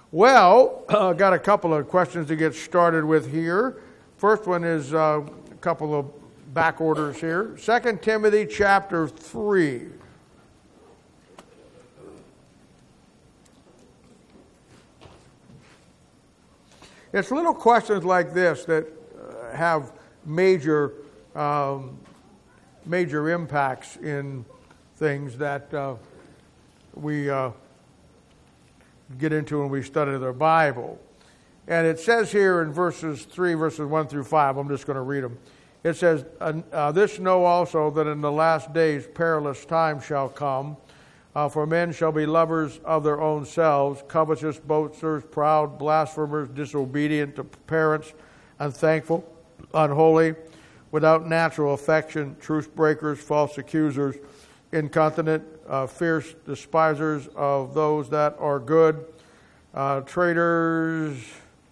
Well, I got a couple of questions to get started with here. First one is a couple of back orders here. 2 Timothy chapter 3. It's little questions like this that have major impacts in things that we get into when we study the Bible. And it says here in verses 1 through 5, I'm just going to read them. It says, this know also that in the last days perilous times shall come, for men shall be lovers of their own selves, covetous, boasters, proud, blasphemers, disobedient to parents, unthankful, unholy, without natural affection, truce breakers, false accusers, incontinent, fierce, despisers of those that are good, traitors,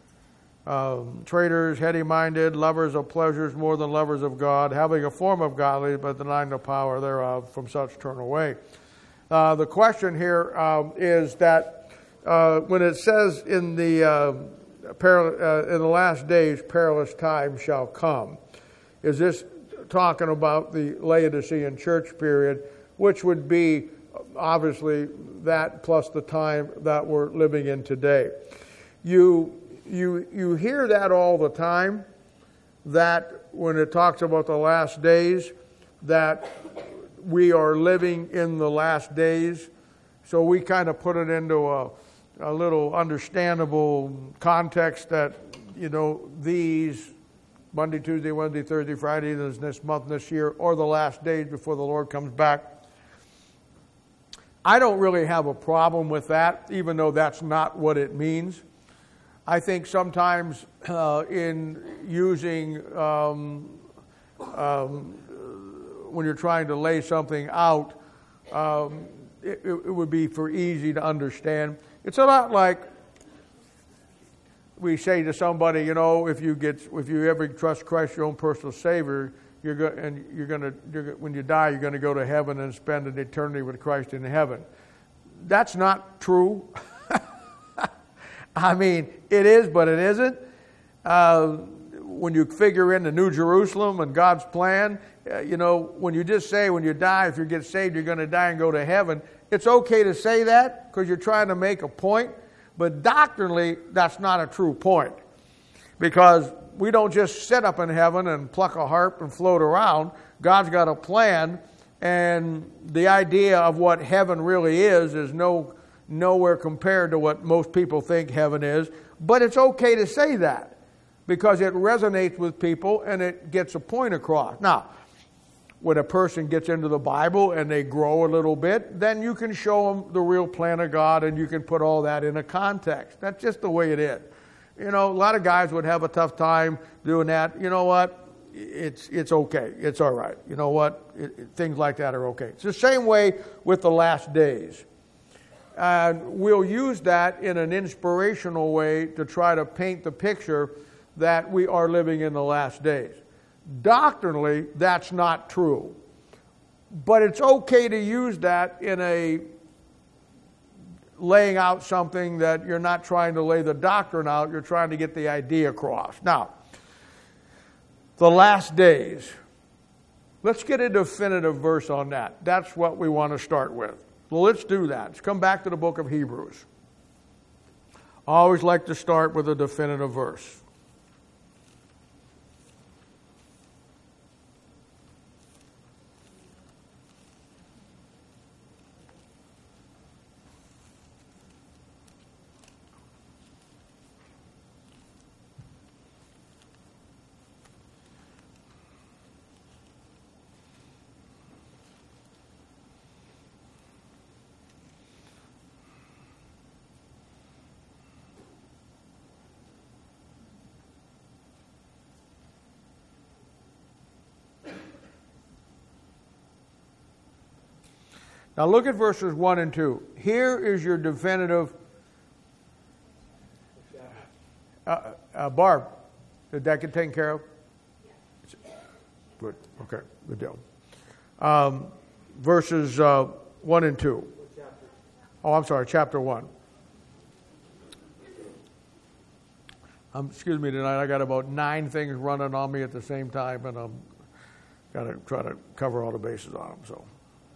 heady-minded, lovers of pleasures more than lovers of God, having a form of godliness but denying the power thereof. From such turn away. The question here is that when it says in the last days perilous times shall come, is this talking about the Laodicean church period, which would be obviously that plus the time that we're living in today? You hear that all the time, that when it talks about the last days, that we are living in the last days. So we kind of put it into a little understandable context that, these Monday, Tuesday, Wednesday, Thursday, Friday, this month, this year, or the last days before the Lord comes back. I don't really have a problem with that, even though that's not what it means. I think sometimes in using, when you're trying to lay something out, it would be for easy to understand. It's a lot like we say to somebody, if you ever trust Christ, your own personal Savior, when you die, you're going to go to heaven and spend an eternity with Christ in heaven. That's not true. I mean, it is, but it isn't. When you figure in the New Jerusalem and God's plan, when you just say when you die, if you get saved, you're going to die and go to heaven, it's okay to say that because you're trying to make a point. But doctrinally, that's not a true point, because we don't just sit up in heaven and pluck a harp and float around. God's got a plan, and the idea of what heaven really is nowhere compared to what most people think heaven is. But it's okay to say that because it resonates with people and it gets a point across. Now, when a person gets into the Bible and they grow a little bit, then you can show them the real plan of God and you can put all that in a context. That's just the way it is. A lot of guys would have a tough time doing that. You know what? It's okay. It's all right. You know what? Things like that are okay. It's the same way with the last days. And we'll use that in an inspirational way to try to paint the picture that we are living in the last days. Doctrinally, that's not true. But it's okay to use that in a laying out something that you're not trying to lay the doctrine out, you're trying to get the idea across. Now, the last days. Let's get a definitive verse on that. That's what we want to start with. Well, let's do that. Let's come back to the book of Hebrews. I always like to start with a definitive verse. Now look at verses 1 and 2. Here is your definitive. Barb, did that get taken care of? Yes. Good. Okay. Good deal. Verses 1 and 2. Oh, I'm sorry. Chapter 1. Excuse me, tonight I got about 9 things running on me at the same time, and I'm got to try to cover all the bases on them. So,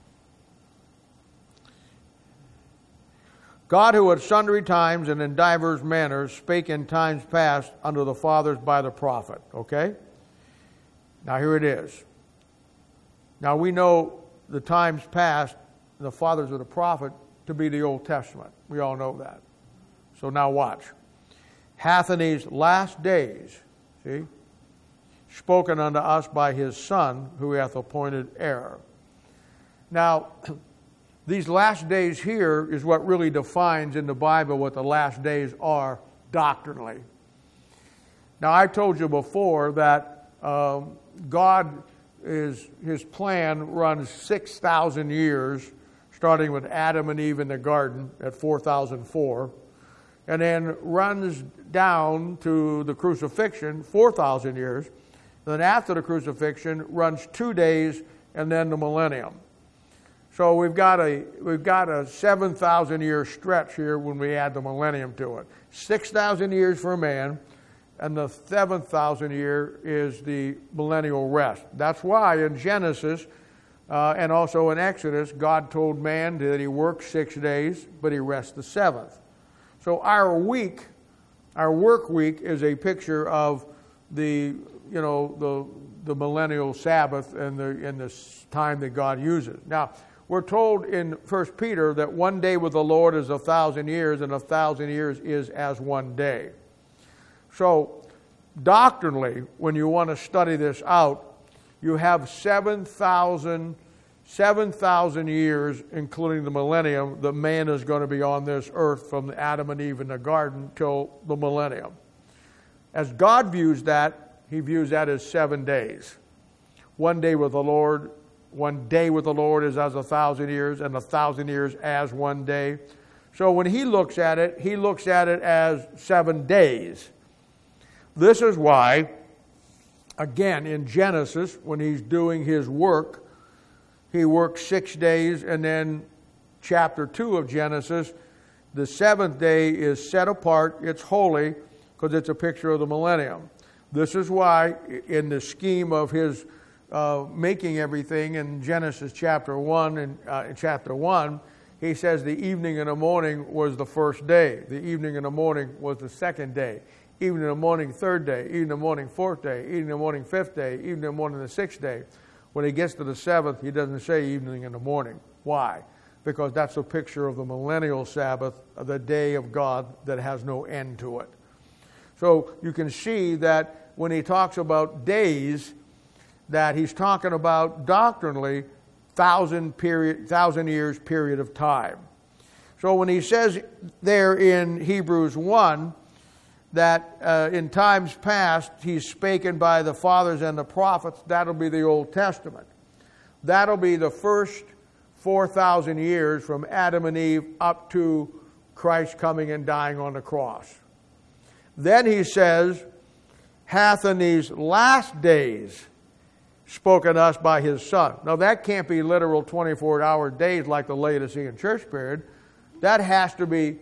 God, who at sundry times and in divers manners spake in times past unto the fathers by the prophet. Okay? Now here it is. Now we know the times past, the fathers of the prophet, to be the Old Testament. We all know that. So now watch. Hath in these last days, see, spoken unto us by his Son, who hath appointed heir. Now, these last days here is what really defines in the Bible what the last days are doctrinally. Now, I told you before that his plan runs 6,000 years, starting with Adam and Eve in the garden at 4004, and then runs down to the crucifixion, 4,000 years. Then after the crucifixion, runs 2 days, and then the millennium. So we've got a 7,000 year stretch here when we add the millennium to it. 6,000 years for man, and the 7,000 year is the millennial rest. That's why in Genesis and also in Exodus, God told man that he worked 6 days, but he rests the 7th. So our work week, is a picture of the millennial Sabbath and the time that God uses. Now, we're told in 1 Peter that 1 day with the Lord is 1,000 years, and 1,000 years is as 1 day. So, doctrinally, when you want to study this out, you have 7,000 years, including the millennium, that man is going to be on this earth from Adam and Eve in the garden till the millennium. As God views that, he views that as 7 days. 1 day with the Lord, 1 day with the Lord is as 1,000 years, and 1,000 years as 1 day. So when he looks at it as 7 days. This is why, again, in Genesis, when he's doing his work, he works 6 days, and then chapter 2 of Genesis, the 7th day is set apart, it's holy, because it's a picture of the millennium. This is why, in the scheme of his making everything in Genesis chapter 1, he says the evening and the morning was the first day. The evening and the morning was the second day. Evening and the morning, third day. Evening and the morning, fourth day. Evening and the morning, fifth day. Evening and the morning, the sixth day. When he gets to the 7th, he doesn't say evening and the morning. Why? Because that's a picture of the millennial Sabbath, the day of God that has no end to it. So you can see that when he talks about days, that he's talking about doctrinally 1,000 years period of time. So when he says there in Hebrews 1 that in times past he's spoken by the fathers and the prophets, that'll be the Old Testament. That'll be the first 4,000 years from Adam and Eve up to Christ coming and dying on the cross. Then he says, hath in these last days spoken us by his Son. Now that can't be literal 24-hour days like the Laodicean church period. That has to be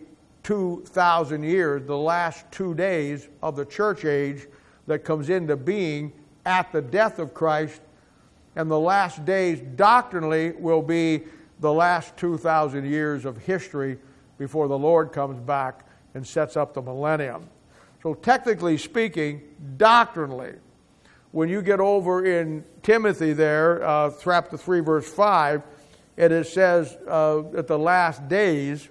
2,000 years, the last 2 days of the church age that comes into being at the death of Christ. And the last days doctrinally will be the last 2,000 years of history before the Lord comes back and sets up the millennium. So technically speaking, doctrinally, when you get over in Timothy there, chapter 3, verse 5, and it says at the last days,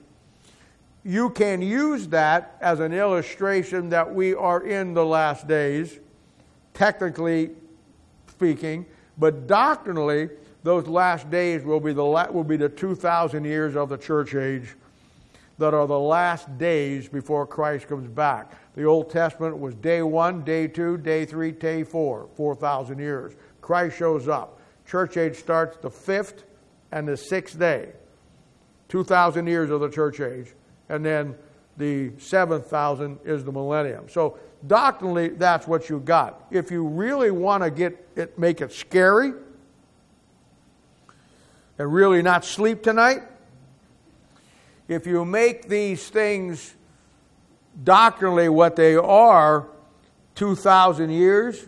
you can use that as an illustration that we are in the last days, technically speaking, but doctrinally, those last days will be the 2,000 years of the church age that are the last days before Christ comes back. The Old Testament was day 1, day 2, day 3, day 4, 4,000 years. Christ shows up. Church age starts the 5th and the 6th day. 2,000 years of the church age. And then the 7,000 is the millennium. So doctrinally, that's what you got. If you really want to make it scary and really not sleep tonight, if you make these things doctrinally what they are 2,000 years,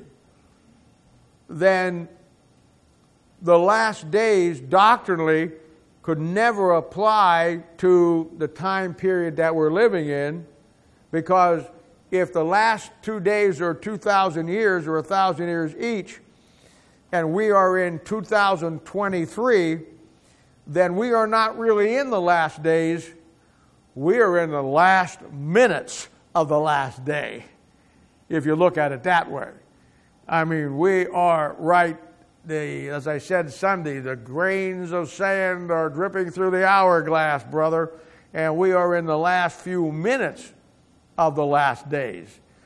then the last days doctrinally could never apply to the time period that we're living in, because if the last 2 days are 2,000 years or 1,000 years each, and we are in 2023, then we are not really in the last days. We are in the last minutes of the last day, if you look at it that way. I mean, we are right, as I said Sunday, the grains of sand are dripping through the hourglass, brother, and we are in the last few minutes of the last days.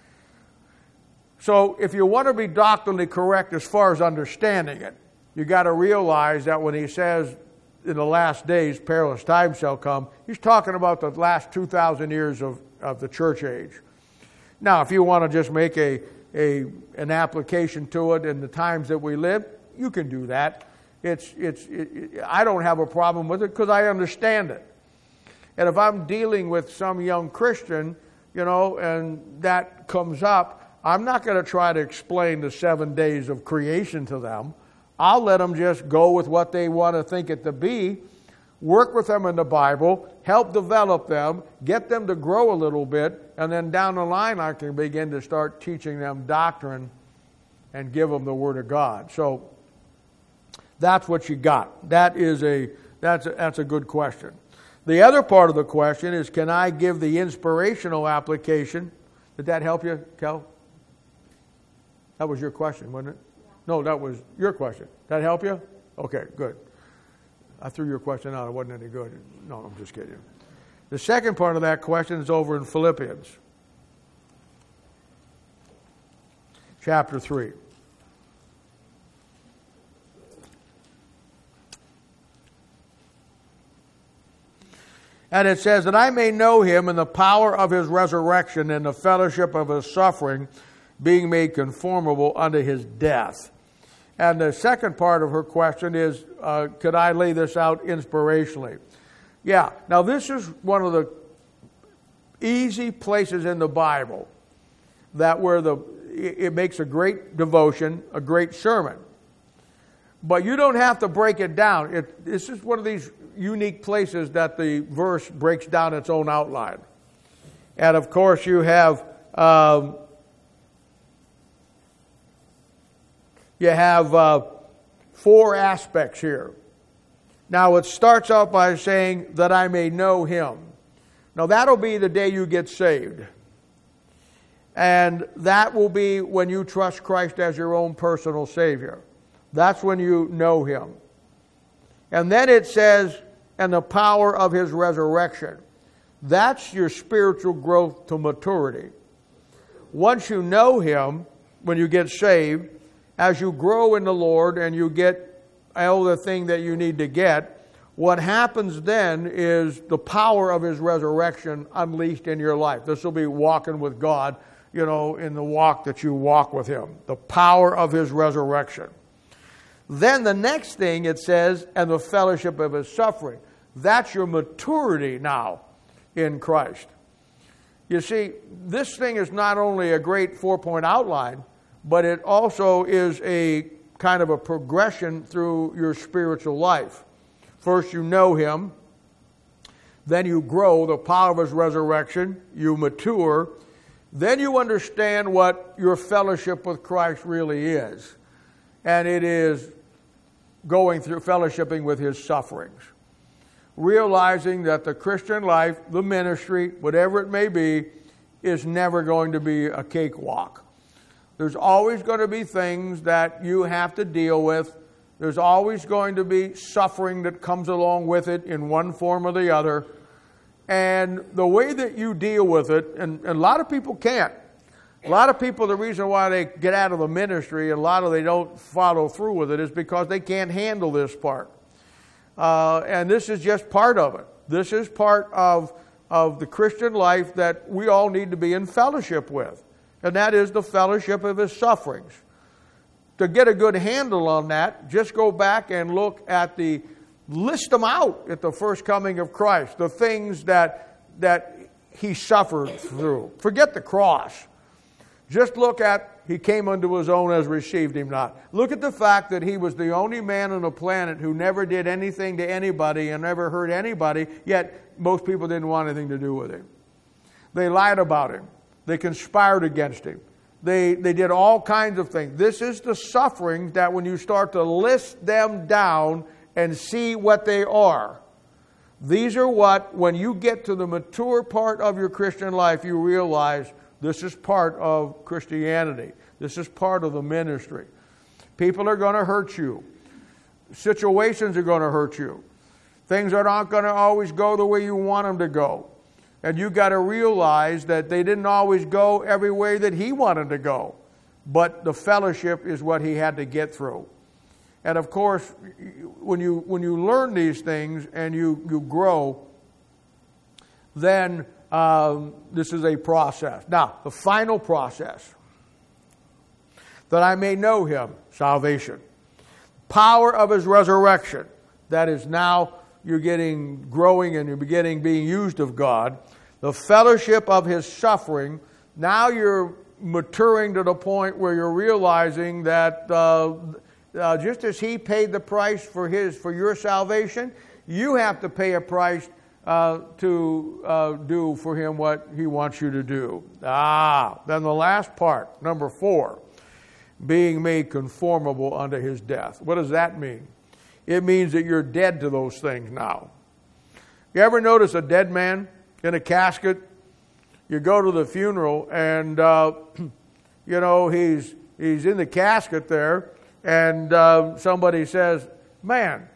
So if you want to be doctrinally correct as far as understanding it, you got to realize that when he says in the last days perilous times shall come, he's talking about the last 2,000 years of the church age. Now, if you want to just make an application to it in the times that we live, you can do that. I don't have a problem with it because I understand it. And if I'm dealing with some young Christian, and that comes up, I'm not going to try to explain the 7 days of creation to them. I'll let them just go with what they want to think it to be, work with them in the Bible, help develop them, get them to grow a little bit, and then down the line I can begin to start teaching them doctrine and give them the Word of God. So that's what you got. That's a good question. The other part of the question is, can I give the inspirational application? Did that help you, Kel? That was your question, wasn't it? Yeah. No, that was your question. That help you? Okay, good. I threw your question out. It wasn't any good. No, I'm just kidding. The second part of that question is over in Philippians, chapter 3. And it says, that I may know him in the power of his resurrection and the fellowship of his suffering, being made conformable unto his death. And the second part of her question is, could I lay this out inspirationally? Yeah. Now, this is one of the easy places in the Bible that where it makes a great devotion, a great sermon. But you don't have to break it down. This is one of these unique places that the verse breaks down its own outline. And of course you have four aspects here. Now it starts out by saying that I may know him. Now that'll be the day you get saved. And that will be when you trust Christ as your own personal Savior. That's when you know him. And then it says, and the power of his resurrection. That's your spiritual growth to maturity. Once you know him, when you get saved, as you grow in the Lord and you get all the thing that you need to get, what happens then is the power of his resurrection unleashed in your life. This will be walking with God, in the walk that you walk with him. The power of his resurrection. Then the next thing it says, and the fellowship of his suffering. That's your maturity now in Christ. You see, this thing is not only a great 4-point outline, but it also is a kind of a progression through your spiritual life. First you know him, then you grow, the power of his resurrection, you mature, then you understand what your fellowship with Christ really is. And it is going through fellowshipping with his sufferings. Realizing that the Christian life, the ministry, whatever it may be, is never going to be a cakewalk. There's always going to be things that you have to deal with. There's always going to be suffering that comes along with it in one form or the other. And the way that you deal with it, and a lot of people can't. A lot of people, the reason why they get out of the ministry, and they don't follow through with it, is because they can't handle this part. And this is just part of it. This is part of the Christian life that we all need to be in fellowship with. And that is the fellowship of his to get a good handle on that, just go back and look at list them out at the first coming of Christ. The things that he suffered through. Forget the cross. Just look at, he came unto his own as received him not. Look at the fact that he was the only man on the planet who never did anything to anybody and never hurt anybody, yet most people didn't want anything to do with him. They lied about him. They conspired against him. They did all kinds of things. This is the suffering that when you start to list them down and see what they are, these are what, when you get to the mature part of your Christian life, you realize this is part of Christianity. This is part of the ministry. People are going to hurt you. Situations are going to hurt you. Things are not going to always go the way you want them to go. And you got to realize that they didn't always go every way that he wanted to go. But the fellowship is what he had to get through. And of course, when you learn these things and you grow, then this is a process. Now, the final process, that I may know him, salvation. Power of his resurrection. That is, now you're getting growing and you're beginning being used of God. The fellowship of his suffering. Now you're maturing to the point where you're realizing that just as he paid the price for your salvation, you have to pay a price to do for him what he wants you to do. Then the last part, number 4, being made conformable unto his death. What does that mean? It means that you're dead to those things now. You ever notice a dead man in a casket? You go to the funeral and, he's in the casket there, and somebody says, man,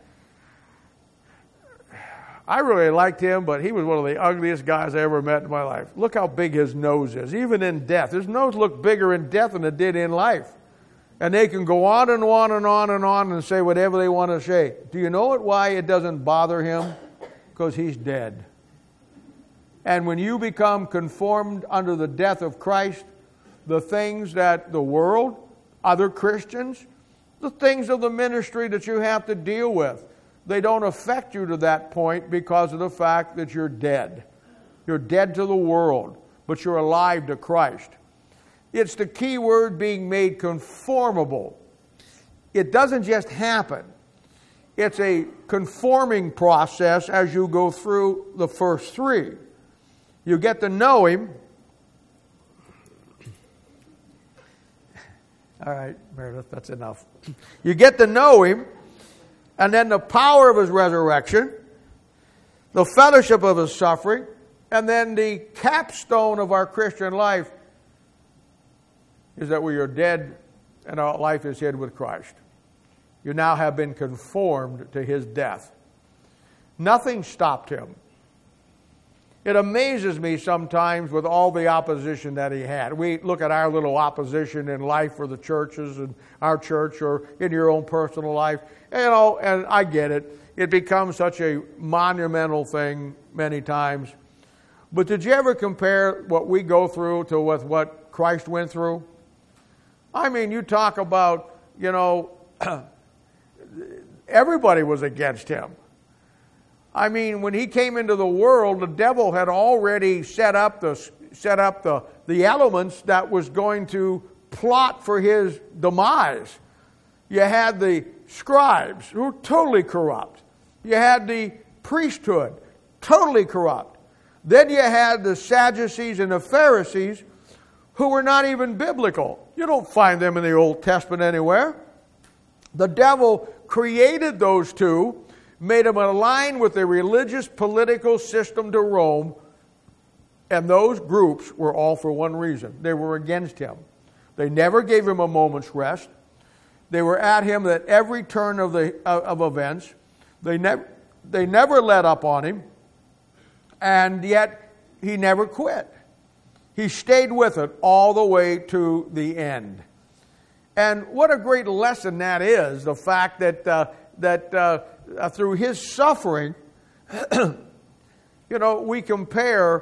I really liked him, but he was one of the ugliest guys I ever met in my life. Look how big his nose is, even in death. His nose looked bigger in death than it did in life. And they can go on and on and on and on and say whatever they want to say. Do you know why it doesn't bother him? Because he's dead. And when you become conformed under the death of Christ, the things that the world, other Christians, the things of the ministry that you have to deal with, they don't affect you to that point because of the fact that you're dead. You're dead to the world, but you're alive to Christ. It's the key word, being made conformable. It doesn't just happen. It's a conforming process as you go through the first 3. You get to know him. All right, Meredith, that's enough. You get to know him, and then the power of his resurrection, the fellowship of his suffering, and then the capstone of our Christian life is that we are dead and our life is hid with Christ. You now have been conformed to his death. Nothing stopped him. It amazes me sometimes with all the opposition that he had. We look at our little opposition in life for the churches and our church or in your own personal life. And I get it. It becomes such a monumental thing many times. But did you ever compare what we go through to with what Christ went through? I mean, you talk about, everybody was against him. I mean, when he came into the world, the devil had already set up the elements that was going to plot for his demise. You had the scribes, who were totally corrupt. You had the priesthood, totally corrupt. Then you had the Sadducees and the Pharisees, who were not even biblical. You don't find them in the Old Testament anywhere. The devil created those two, made them align with the religious political system to Rome, and those groups were all for one reason. They were against him. They never gave him a moment's rest. They were at him at every turn of events. They never let up on him, and yet he never quit. He stayed with it all the way to the end. And what a great lesson that is, the fact that through his suffering, we compare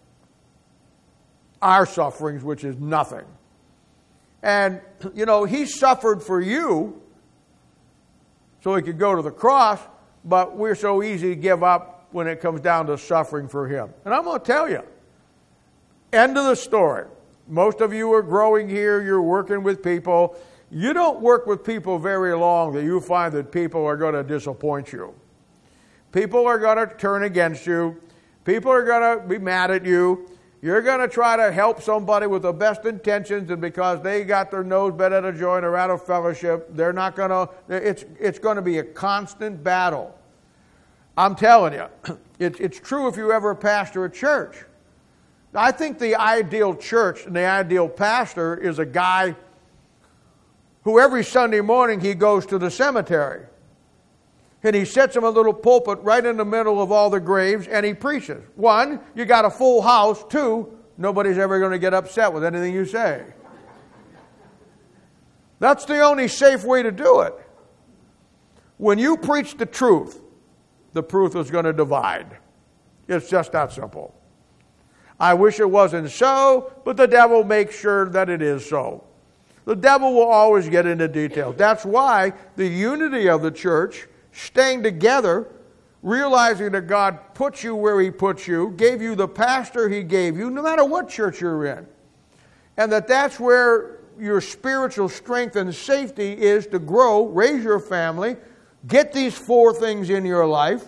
our sufferings, which is nothing. And, he suffered for you so he could go to the cross, but we're so easy to give up when it comes down to suffering for him. And I'm going to tell you, End of the story. Most of you are growing here. You're working with people. You don't work with people very long that you find that people are going to disappoint you. People are going to turn against you. People are going to be mad at you. You're going to try to help somebody with the best intentions, and because they got their nose bent at a joint or out of fellowship, they're not going to, it's going to be a constant battle. I'm telling you, it's true if you ever pastor a church. I think the ideal church and the ideal pastor is a guy who every Sunday morning he goes to the cemetery. And he sets him a little pulpit right in the middle of all the graves, and he preaches. One, you got a full house. Two, nobody's ever going to get upset with anything you say. That's the only safe way to do it. When you preach the truth is going to divide. It's just that simple. I wish it wasn't so, but the devil makes sure that it is so. The devil will always get into details. That's why the unity of the church, staying together, realizing that God put you where He put you, gave you the pastor He gave you, no matter what church you're in. And that's where your spiritual strength and safety is to grow, raise your family, get these 4 things in your life.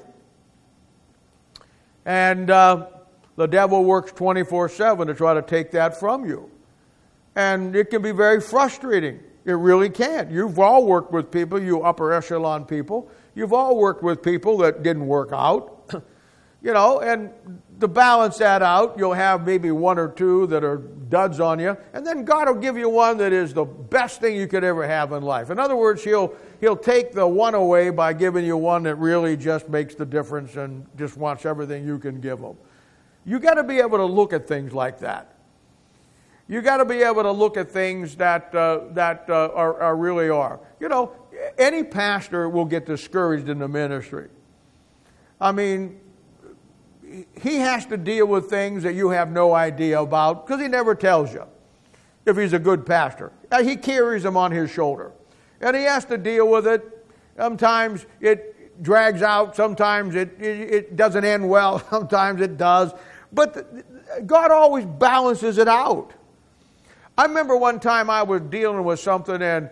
And the devil works 24/7 to try to take that from you. And it can be very frustrating. It really can. You've all worked with people, you upper echelon people. You've all worked with people that didn't work out. And to balance that out, you'll have maybe 1 or 2 that are duds on you. And then God will give you one that is the best thing you could ever have in life. In other words, He'll take the one away by giving you one that really just makes the difference and just wants everything you can give them. You got to be able to look at things like that. You got to be able to look at things that are really are. Any pastor will get discouraged in the ministry. I mean, he has to deal with things that you have no idea about because he never tells you if he's a good pastor. He carries them on his shoulder. And he has to deal with it. Sometimes it drags out. Sometimes it doesn't end well. Sometimes it does. But God always balances it out. I remember one time I was dealing with something and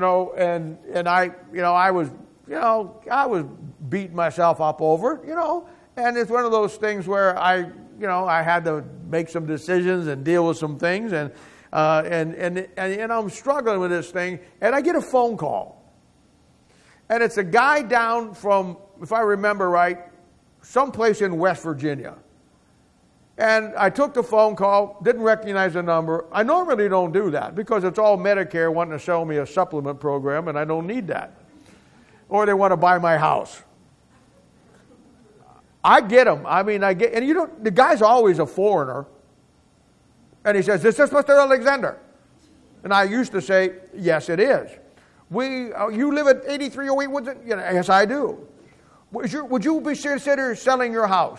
I was beating myself up over it, and it's one of those things where I had to make some decisions and deal with some things, and I'm struggling with this thing, and I get a phone call, and it's a guy down from, if I remember right, someplace in West Virginia. And I took the phone call, didn't recognize the number. I normally don't do that because it's all Medicare wanting to sell me a supplement program, and I don't need that. Or they want to buy my house. I get them. The guy's always a foreigner. And he says, "Is this Mr. Alexander?" And I used to say, "Yes, it is." You live at 8308 Woodson? Yes, I do. Would you consider selling your house?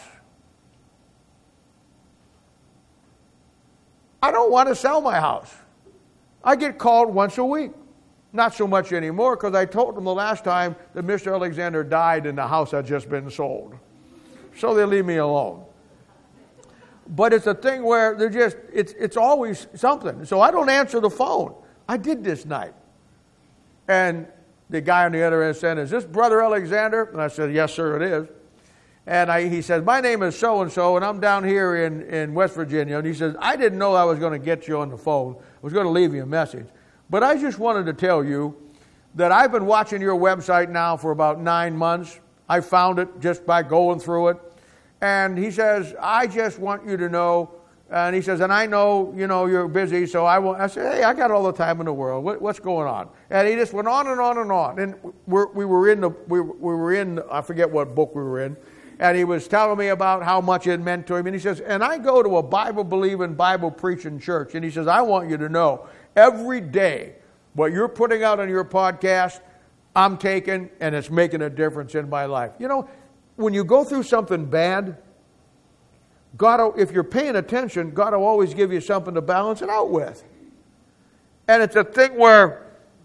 I don't want to sell my house. I get called once a week. Not so much anymore because I told them the last time that Mr. Alexander died and the house had just been sold. So they leave me alone. But it's a thing where it's always something. So I don't answer the phone. I did this night. And the guy on the other end said, "Is this Brother Alexander?" And I said, "Yes, sir, it is." And he says, "My name is so-and-so, and I'm down here in West Virginia." And he says, "I didn't know I was going to get you on the phone. I was going to leave you a message. But I just wanted to tell you that I've been watching your website now for about 9 months. I found it just by going through it." And he says, "I just want you to know," and he says, "and I know, you're busy, so I said, "Hey, I got all the time in the world. What's going on?" And he just went on and on and on. And we were in, I forget what book we were in. And he was telling me about how much it meant to him. And he says, "And I go to a Bible-believing, Bible-preaching church." And he says, "I want you to know, every day, what you're putting out on your podcast, I'm taking, and it's making a difference in my life." When you go through something bad, God, if you're paying attention, God will always give you something to balance it out with. And it's a thing where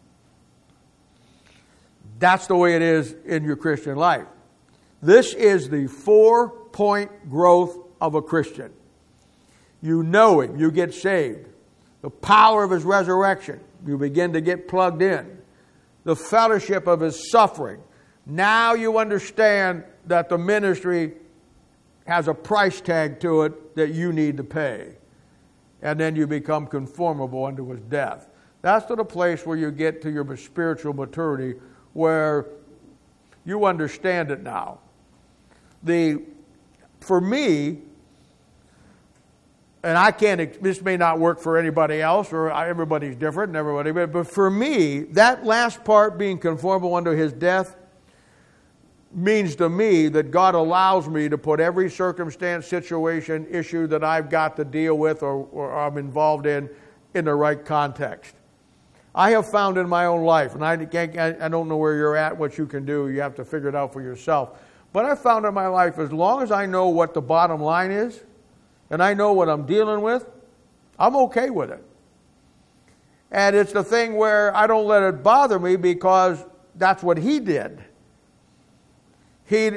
that's the way it is in your Christian life. This is the 4-point growth of a Christian. You know Him. You get saved. The power of His resurrection. You begin to get plugged in. The fellowship of His suffering. Now you understand that the ministry has a price tag to it that you need to pay. And then you become conformable unto His death. That's to the place where you get to your spiritual maturity, where you understand it now. For me, and I can't, this may not work for anybody else, or everybody's different, but for me, that last part, being conformable unto His death, means to me that God allows me to put every circumstance, situation, issue that I've got to deal with or I'm involved in the right context. I have found in my own life, and I don't know where you're at, what you can do, you have to figure it out for yourself. But I found in my life, as long as I know what the bottom line is, and I know what I'm dealing with, I'm okay with it. And it's the thing where I don't let it bother me, because that's what He did. He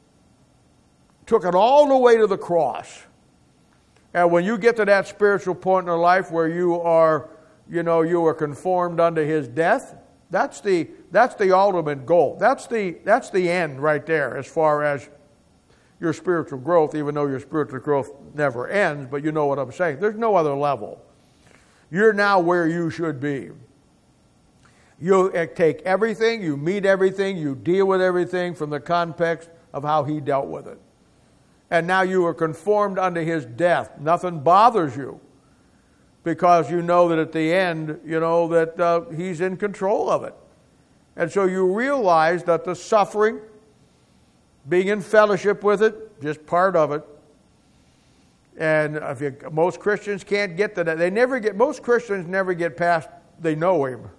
took it all the way to the cross. And when you get to that spiritual point in your life where you are conformed unto His death, that's the ultimate goal. That's the end right there as far as your spiritual growth, even though your spiritual growth never ends, but you know what I'm saying. There's no other level. You're now where you should be. You take everything, you meet everything, you deal with everything from the context of how He dealt with it. And now you are conformed unto His death. Nothing bothers you, because you know that at the end, that He's in control of it. And so you realize that the suffering, being in fellowship with it, just part of it. And most Christians can't get to that. Most Christians never get past, they know Him.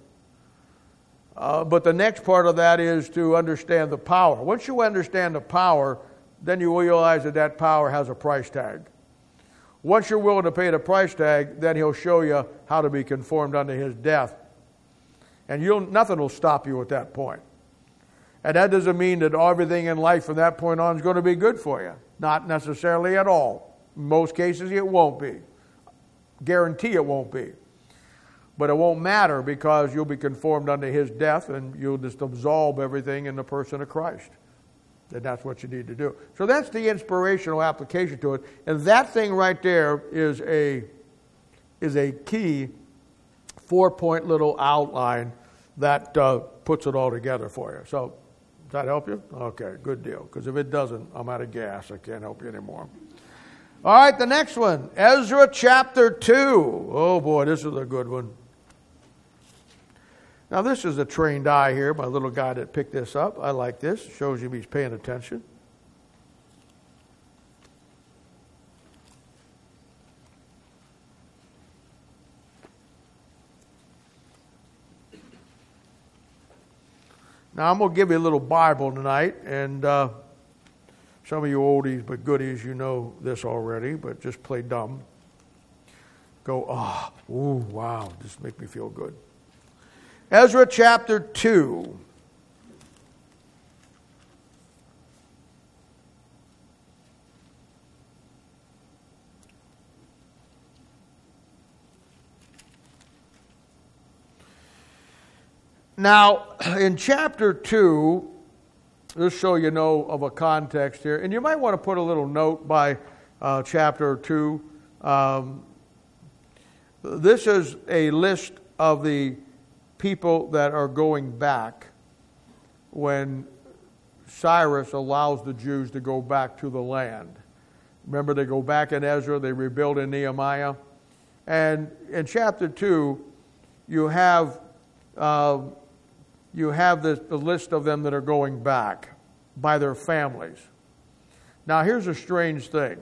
But the next part of that is to understand the power. Once you understand the power, then you realize that power has a price tag. Once you're willing to pay the price tag, then He'll show you how to be conformed unto His death. And nothing will stop you at that point. And that doesn't mean that everything in life from that point on is going to be good for you. Not necessarily at all. In most cases, it won't be. Guarantee it won't be. But it won't matter, because you'll be conformed unto His death, and you'll just absorb everything in the person of Christ. And that's what you need to do. So that's the inspirational application to it. And that thing right there is a key 4-point little outline that puts it all together for you. So does that help you? Okay, good deal. Because if it doesn't, I'm out of gas. I can't help you anymore. All right, the next one. Ezra chapter 2. Oh boy, this is a good one. Now, this is a trained eye here, my little guy that picked this up. I like this. It shows you he's paying attention. Now, I'm going to give you a little Bible tonight, and some of you oldies but goodies, you know this already, but just play dumb. Go, ooh, wow, just make me feel good. Ezra chapter 2. Now, in chapter 2, just so you know of a context here, and you might want to put a little note by chapter 2. This is a list of the people that are going back when Cyrus allows the Jews to go back to the land. Remember, they go back in Ezra, they rebuild in Nehemiah. And in chapter 2, you have the list of them that are going back by their families. Now, here's a strange thing.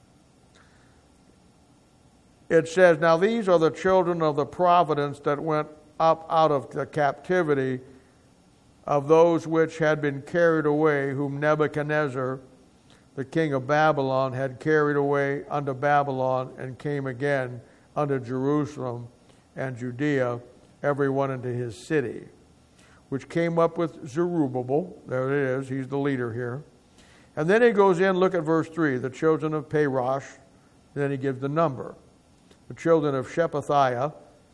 It says, now these are the children of the providence that went up out of the captivity of those which had been carried away, whom Nebuchadnezzar, the king of Babylon, had carried away unto Babylon, and came again unto Jerusalem and Judea, every one into his city, which came up with Zerubbabel. There it is, he's the leader here. And then he goes in, look at verse 3, the children of Parosh, Then he gives the number. The children of Shephatiah,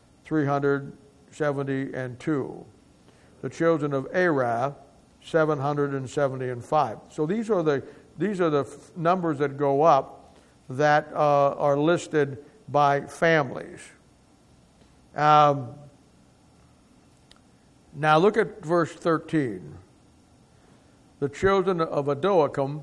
372. The children of Arah, 775. So these are the numbers that go up that are listed by families. Now look at verse 13. The children of Adoikam,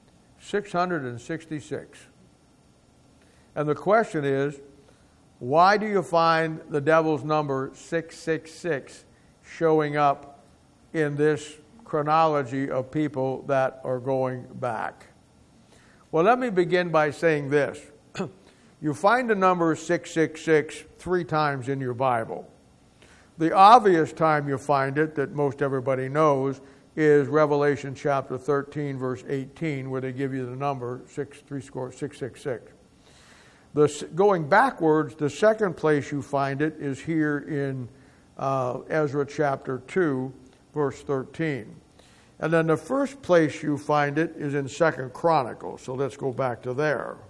666. And the question is, why do you find the devil's number 666 showing up in this chronology of people that are going back? Well, let me begin by saying this. You find the number 666 3 times in your Bible. The obvious time you find it, that most everybody knows, is Revelation chapter 13, verse 18, where they give you the number 666. Going backwards, the second place you find it is here in Ezra chapter 2, verse 13. And then the first place you find it is in 2 Chronicles. So let's go back to there.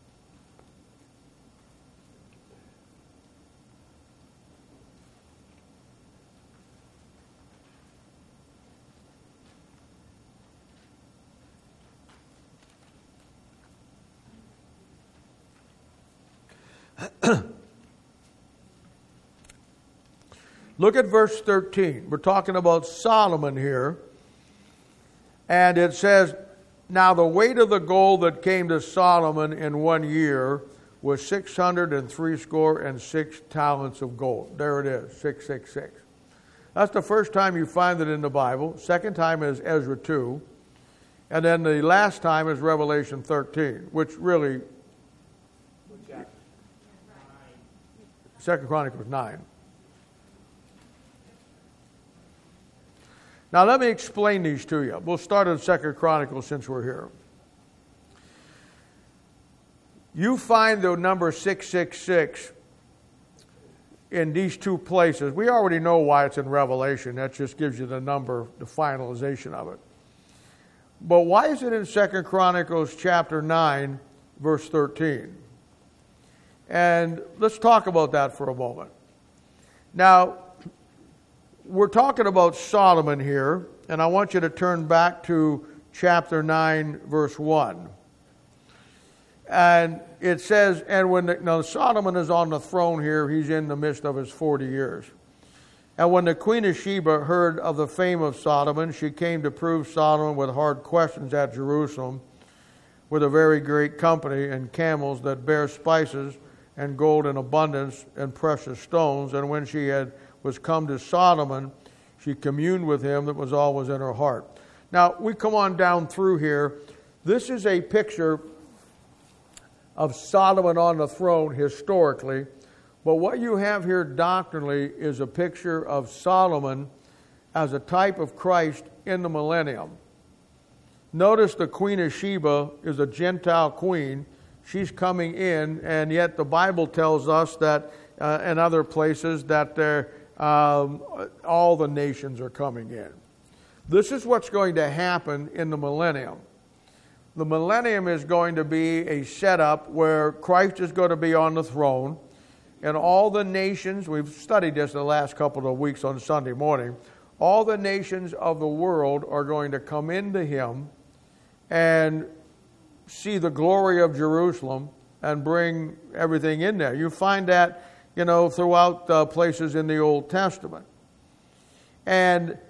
Look at verse 13. We're talking about Solomon here. And it says, now the weight of the gold that came to Solomon in 1 year was 666 talents of gold. There it is, 666. That's the first time you find it in the Bible. Second time is Ezra 2. And then the last time is Revelation 13, which really... 2 Chronicles 9. Now let me explain these to you. We'll start in 2 Chronicles since we're here. You find the number 666 in these two places. We already know why it's in Revelation. That just gives you the number, the finalization of it. But why is it in 2 Chronicles chapter 9, verse 13? And let's talk about that for a moment. Now, we're talking about Solomon here, and I want you to turn back to chapter 9, verse 1. And it says, and now Solomon is on the throne here, he's in the midst of his 40 years. And when the queen of Sheba heard of the fame of Solomon, she came to prove Solomon with hard questions at Jerusalem, with a very great company, and camels that bear spices, and gold in abundance, and precious stones. And when she was come to Solomon, she communed with him that was always in her heart. Now, we come on down through here. This is a picture of Solomon on the throne historically. But what you have here doctrinally is a picture of Solomon as a type of Christ in the millennium. Notice the Queen of Sheba is a Gentile queen. She's coming in, and yet the Bible tells us that in other places that all the nations are coming in. This is what's going to happen in the millennium. The millennium is going to be a setup where Christ is going to be on the throne, and all the nations, we've studied this the last couple of weeks on Sunday morning, all the nations of the world are going to come into him and see the glory of Jerusalem and bring everything in there. You find that, throughout places in the Old Testament. And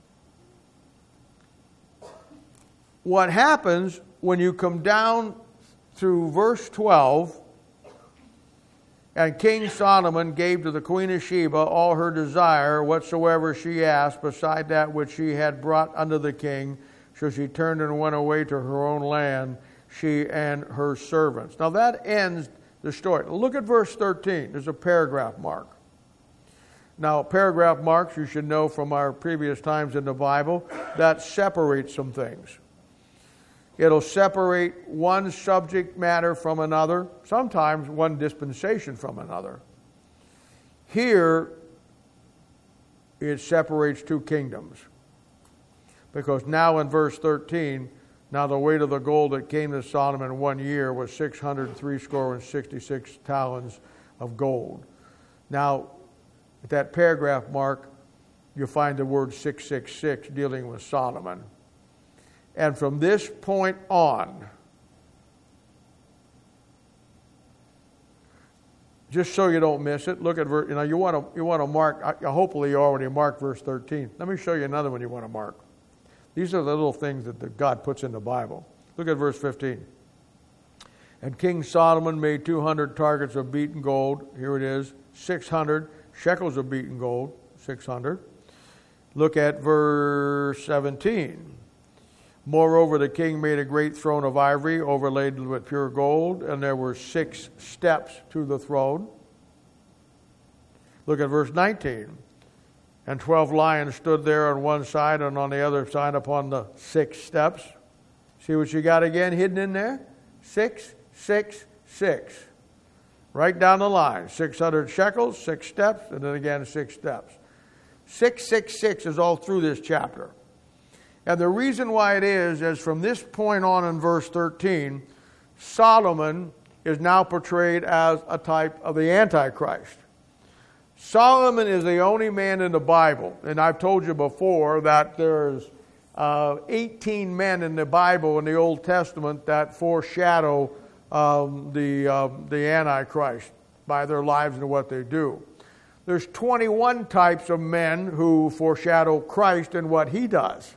what happens when you come down through verse 12, and King Solomon gave to the Queen of Sheba all her desire, whatsoever she asked, beside that which she had brought unto the king, so she turned and went away to her own land, she and her servants. Now that ends the story. Look at verse 13. There's a paragraph mark. Now, paragraph marks, you should know from our previous times in the Bible, that separates some things. It'll separate one subject matter from another, sometimes one dispensation from another. Here, it separates two kingdoms. Because now in verse 13, Now the weight of the gold that came to Sodom in 1 year was 666 talents of gold. Now, at that paragraph mark, you'll find the word 666 dealing with Solomon. And from this point on, just so you don't miss it, look at verse. You want to mark. Hopefully, you already marked verse 13. Let me show you another one you want to mark. These are the little things that God puts in the Bible. Look at verse 15. And King Solomon made 200 targets of beaten gold. Here it is, 600 shekels of beaten gold. 600. Look at verse 17. Moreover, the king made a great throne of ivory overlaid with pure gold, and there were 6 steps to the throne. Look at verse 19. And 12 lions stood there on one side and on the other side upon the 6 steps. See what you got again hidden in there? 6, 6, 6. Right down the line. 600 shekels, 6 steps, and then again 6 steps. 666 is all through this chapter. And the reason why it is from this point on in verse 13, Solomon is now portrayed as a type of the Antichrist. Solomon is the only man in the Bible, and I've told you before that there's 18 men in the Bible in the Old Testament that foreshadow the Antichrist by their lives and what they do. There's 21 types of men who foreshadow Christ and what he does.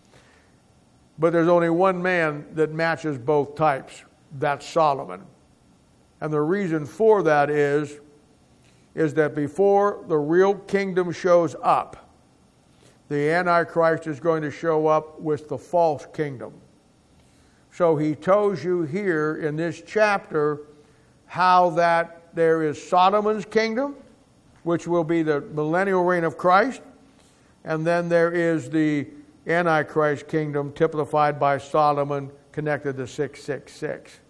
But there's only one man that matches both types. That's Solomon. And the reason for that is that before the real kingdom shows up, the Antichrist is going to show up with the false kingdom. So he tells you here in this chapter how that there is Solomon's kingdom, which will be the millennial reign of Christ, and then there is the Antichrist kingdom typified by Solomon connected to 666.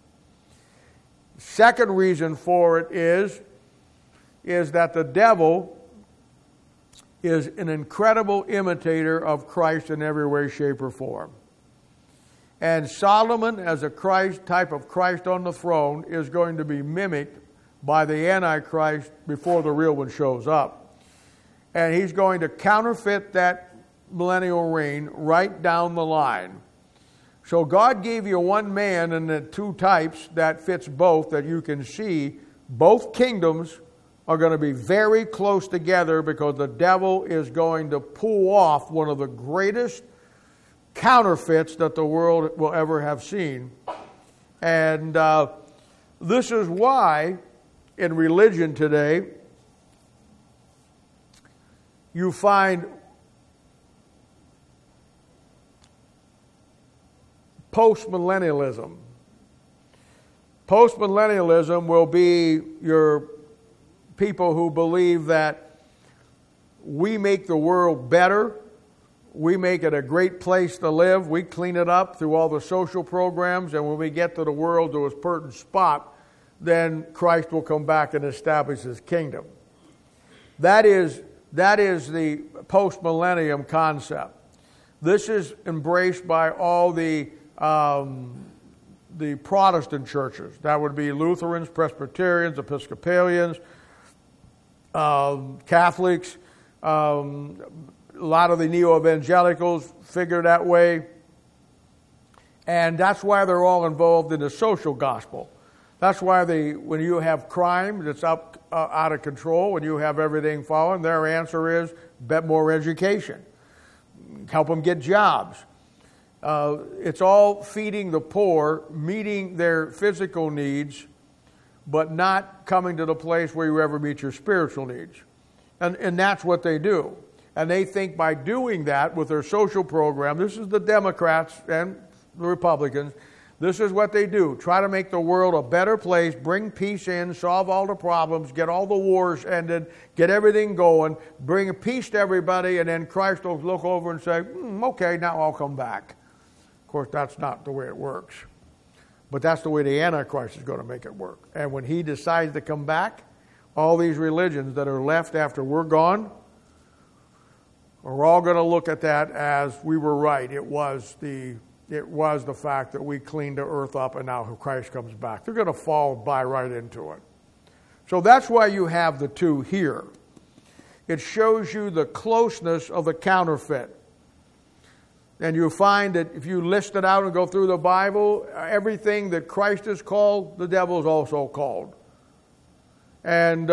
Second reason for it is that the devil is an incredible imitator of Christ in every way, shape, or form. And Solomon, as a Christ type of Christ on the throne, is going to be mimicked by the Antichrist before the real one shows up. And he's going to counterfeit that millennial reign right down the line. So God gave you one man and the 2 types that fits both, that you can see both kingdoms are going to be very close together, because the devil is going to pull off one of the greatest counterfeits that the world will ever have seen. And this is why in religion today you find postmillennialism. Postmillennialism will be your people who believe that we make the world better, we make it a great place to live, we clean it up through all the social programs, and when we get to the world to its pertinent spot, then Christ will come back and establish his kingdom. That is the post-millennium concept. This is embraced by all the Protestant churches. That would be Lutherans, Presbyterians, Episcopalians, Catholics. A lot of the neo-evangelicals figure that way. And that's why they're all involved in the social gospel. That's why when you have crime that's out of control, when you have everything falling, their answer is bet more education. Help them get jobs. It's all feeding the poor, meeting their physical needs, but not coming to the place where you ever meet your spiritual needs. And that's what they do. And they think by doing that with their social program, this is the Democrats and the Republicans, this is what they do. Try to make the world a better place, bring peace in, solve all the problems, get all the wars ended, get everything going, bring peace to everybody, and then Christ will look over and say, okay, now I'll come back. Of course, that's not the way it works. But that's the way the Antichrist is going to make it work. And when he decides to come back, all these religions that are left after we're gone are all going to look at that as we were right. It was the it was the fact that we cleaned the earth up and now Christ comes back. They're going to fall right into it. So that's why you have the two here. It shows you the closeness of the counterfeit. And you find that if you list it out and go through the Bible, everything that Christ is called, the devil is also called. And,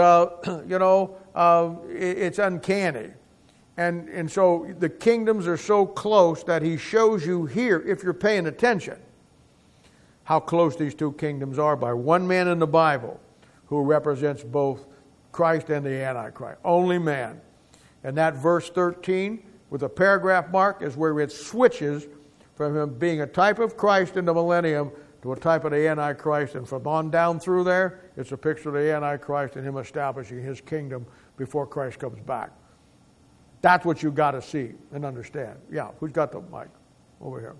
it's uncanny. And so the kingdoms are so close that he shows you here, if you're paying attention, how close these two kingdoms are by one man in the Bible who represents both Christ and the Antichrist. Only man. And that verse 13 with a paragraph mark is where it switches from him being a type of Christ in the millennium to a type of the Antichrist. And from on down through there, it's a picture of the Antichrist and him establishing his kingdom before Christ comes back. That's what you got to see and understand. Yeah, who's got the mic? Over here.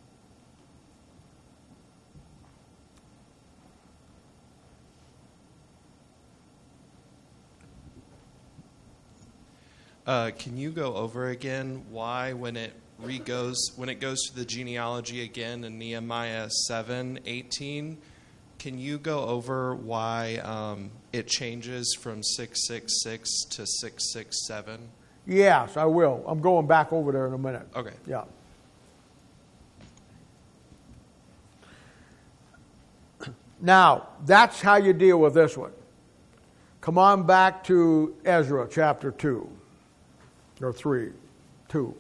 Can you go over again why when it goes to the genealogy again in Nehemiah 7:18? Can you go over why it changes from 666 to 667? Yes, I will. I'm going back over there in a minute. Okay. Yeah. Now, that's how you deal with this one. Come on back to Ezra chapter 2. Or 3. 2.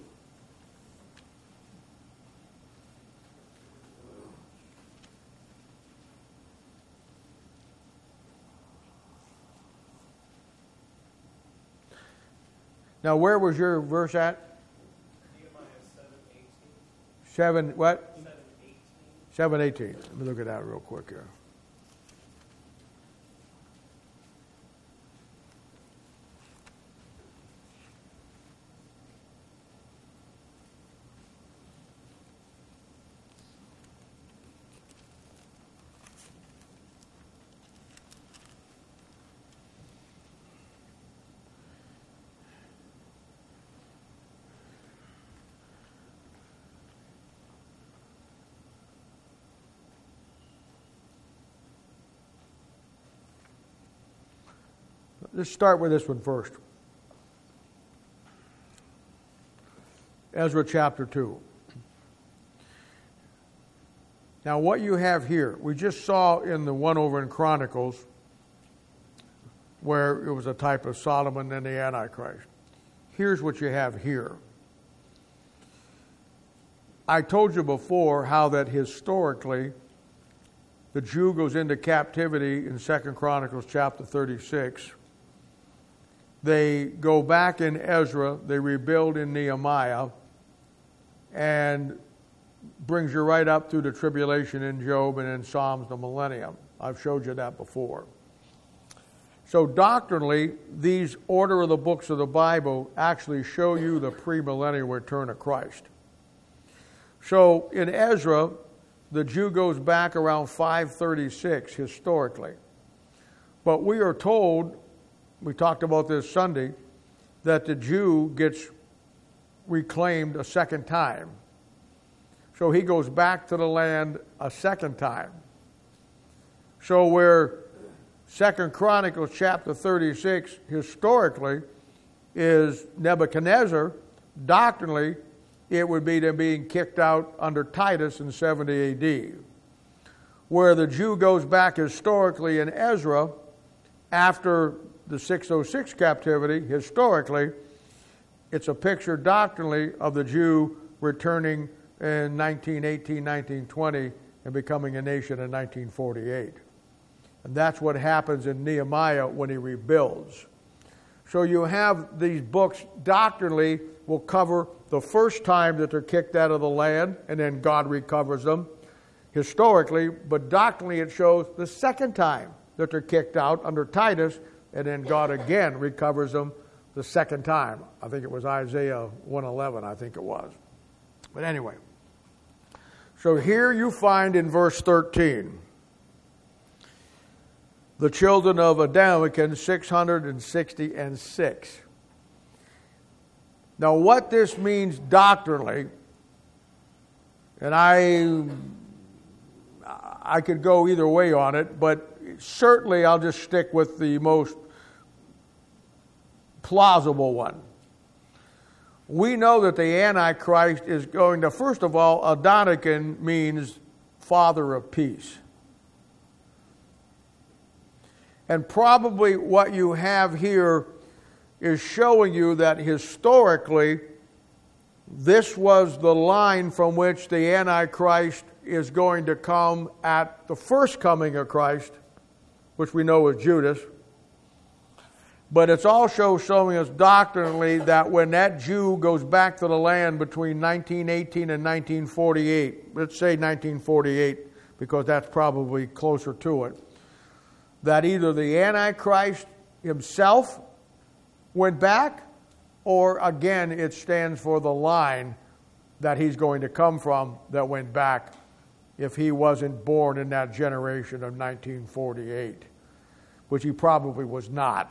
Now, where was your verse at? Nehemiah 7:18. 7, what? 7:18. 7:18. Let me look at that real quick here. Let's start with this one first. Ezra chapter 2. Now what you have here, we just saw in the one over in Chronicles where it was a type of Solomon and the Antichrist. Here's what you have here. I told you before how that historically the Jew goes into captivity in 2 Chronicles chapter 36. They go back in Ezra, they rebuild in Nehemiah, and brings you right up through the tribulation in Job and in Psalms, the millennium. I've showed you that before. So doctrinally, these order of the books of the Bible actually show you the premillennial return of Christ. So in Ezra, the Jew goes back around 536 historically. But we are told, we talked about this Sunday, that the Jew gets reclaimed a second time. So he goes back to the land a second time. So where 2 Chronicles chapter 36 historically is Nebuchadnezzar, doctrinally it would be them being kicked out under Titus in 70 AD. Where the Jew goes back historically in Ezra after the 606 captivity, historically, it's a picture doctrinally of the Jew returning in 1918, 1920 and becoming a nation in 1948. And that's what happens in Nehemiah when he rebuilds. So you have these books doctrinally will cover the first time that they're kicked out of the land and then God recovers them historically, but doctrinally it shows the second time that they're kicked out under Titus and then God again recovers them the second time. I think it was Isaiah 1:11, I think it was. But anyway, so here you find in verse 13, the children of Adamicam 666. Now what this means doctrinally And I could go either way on it, but certainly I'll just stick with the most plausible one. We know that the Antichrist is going to, first of all, Adonican means father of peace. And probably what you have here is showing you that historically, this was the line from which the Antichrist is going to come at the first coming of Christ, which we know is Judas. But it's also showing us doctrinally that when that Jew goes back to the land between 1918 and 1948, let's say 1948, because that's probably closer to it, that either the Antichrist himself went back, or again, it stands for the line that he's going to come from that went back if he wasn't born in that generation of 1948, which he probably was not.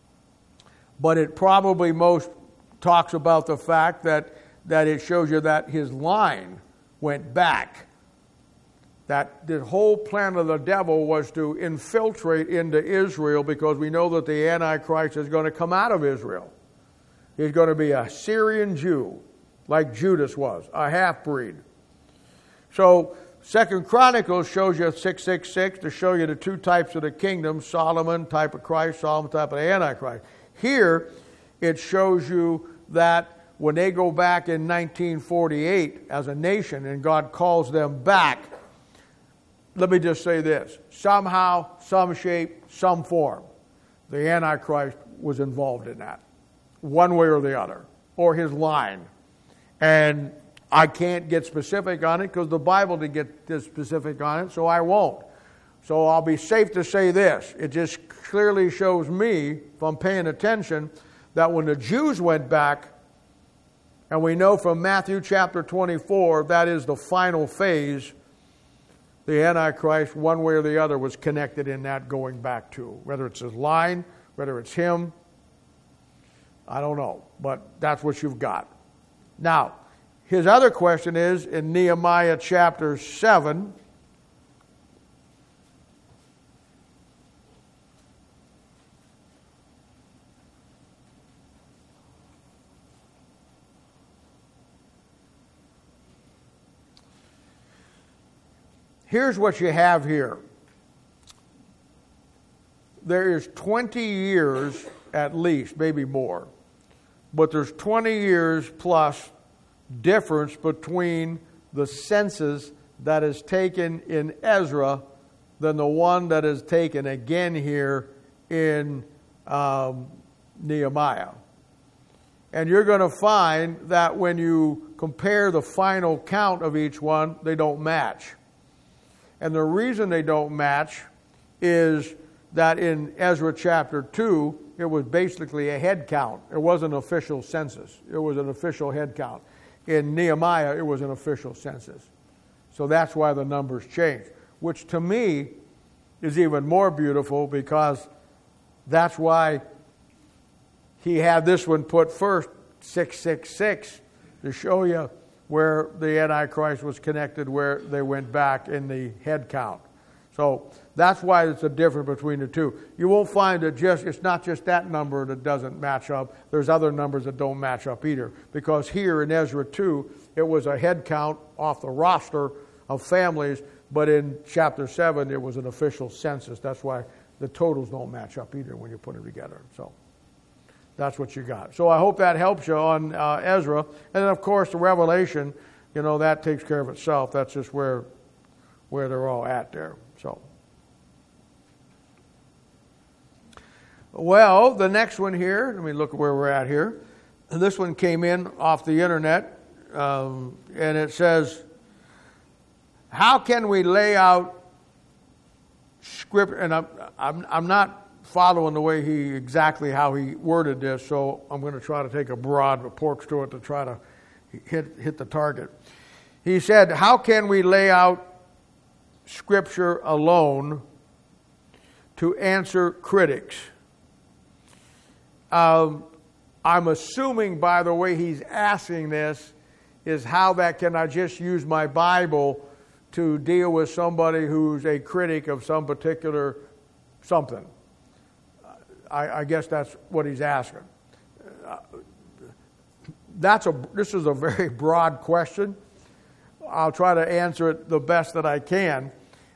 But it probably most talks about the fact that it shows you that his line went back. That the whole plan of the devil was to infiltrate into Israel, because we know that the Antichrist is going to come out of Israel. He's going to be a Syrian Jew, like Judas was, a half-breed. So 2 Chronicles shows you 666 to show you the two types of the kingdom, Solomon, type of Christ, Solomon, type of the Antichrist. Here, it shows you that when they go back in 1948 as a nation and God calls them back, let me just say this. Somehow, some shape, some form, the Antichrist was involved in that, one way or the other, or his line. And I can't get specific on it because the Bible didn't get this specific on it, so I won't. So I'll be safe to say this. It just clearly shows me, if I'm paying attention, that when the Jews went back, and we know from Matthew chapter 24, that is the final phase, the Antichrist, one way or the other, was connected in that going back to. Whether it's his line, whether it's him, I don't know. But that's what you've got. Now, his other question is in Nehemiah chapter 7. Here's what you have here. There is 20 years at least, maybe more, but there's 20 years plus difference between the census that is taken in Ezra than the one that is taken again here in Nehemiah. And you're going to find that when you compare the final count of each one, they don't match. And the reason they don't match is that in Ezra chapter 2, it was basically a head count. It wasn't an official census. It was an official head count. In Nehemiah, it was an official census. So that's why the numbers changed, which to me is even more beautiful, because that's why he had this one put first, 666, to show you where the Antichrist was connected, where they went back in the head count. So that's why it's a difference between the two. You won't find that it's not just that number that doesn't match up. There's other numbers that don't match up either. Because here in Ezra 2, it was a head count off the roster of families, but in chapter 7, it was an official census. That's why the totals don't match up either when you put them together. So that's what you got. So I hope that helps you on Ezra. And then, of course, the Revelation, that takes care of itself. That's just where they're all at there. So, well, the next one here, let me look at where we're at here. And this one came in off the internet, and it says, how can we lay out scripture? And I'm not following the way exactly how he worded this, so I'm going to try to take a broad approach to it to try to hit the target. He said, how can we lay out Scripture alone to answer critics? I'm assuming by the way he's asking this is how that can I just use my Bible to deal with somebody who's a critic of some particular something. I guess that's what he's asking. This is a very broad question. I'll try to answer it the best that I can.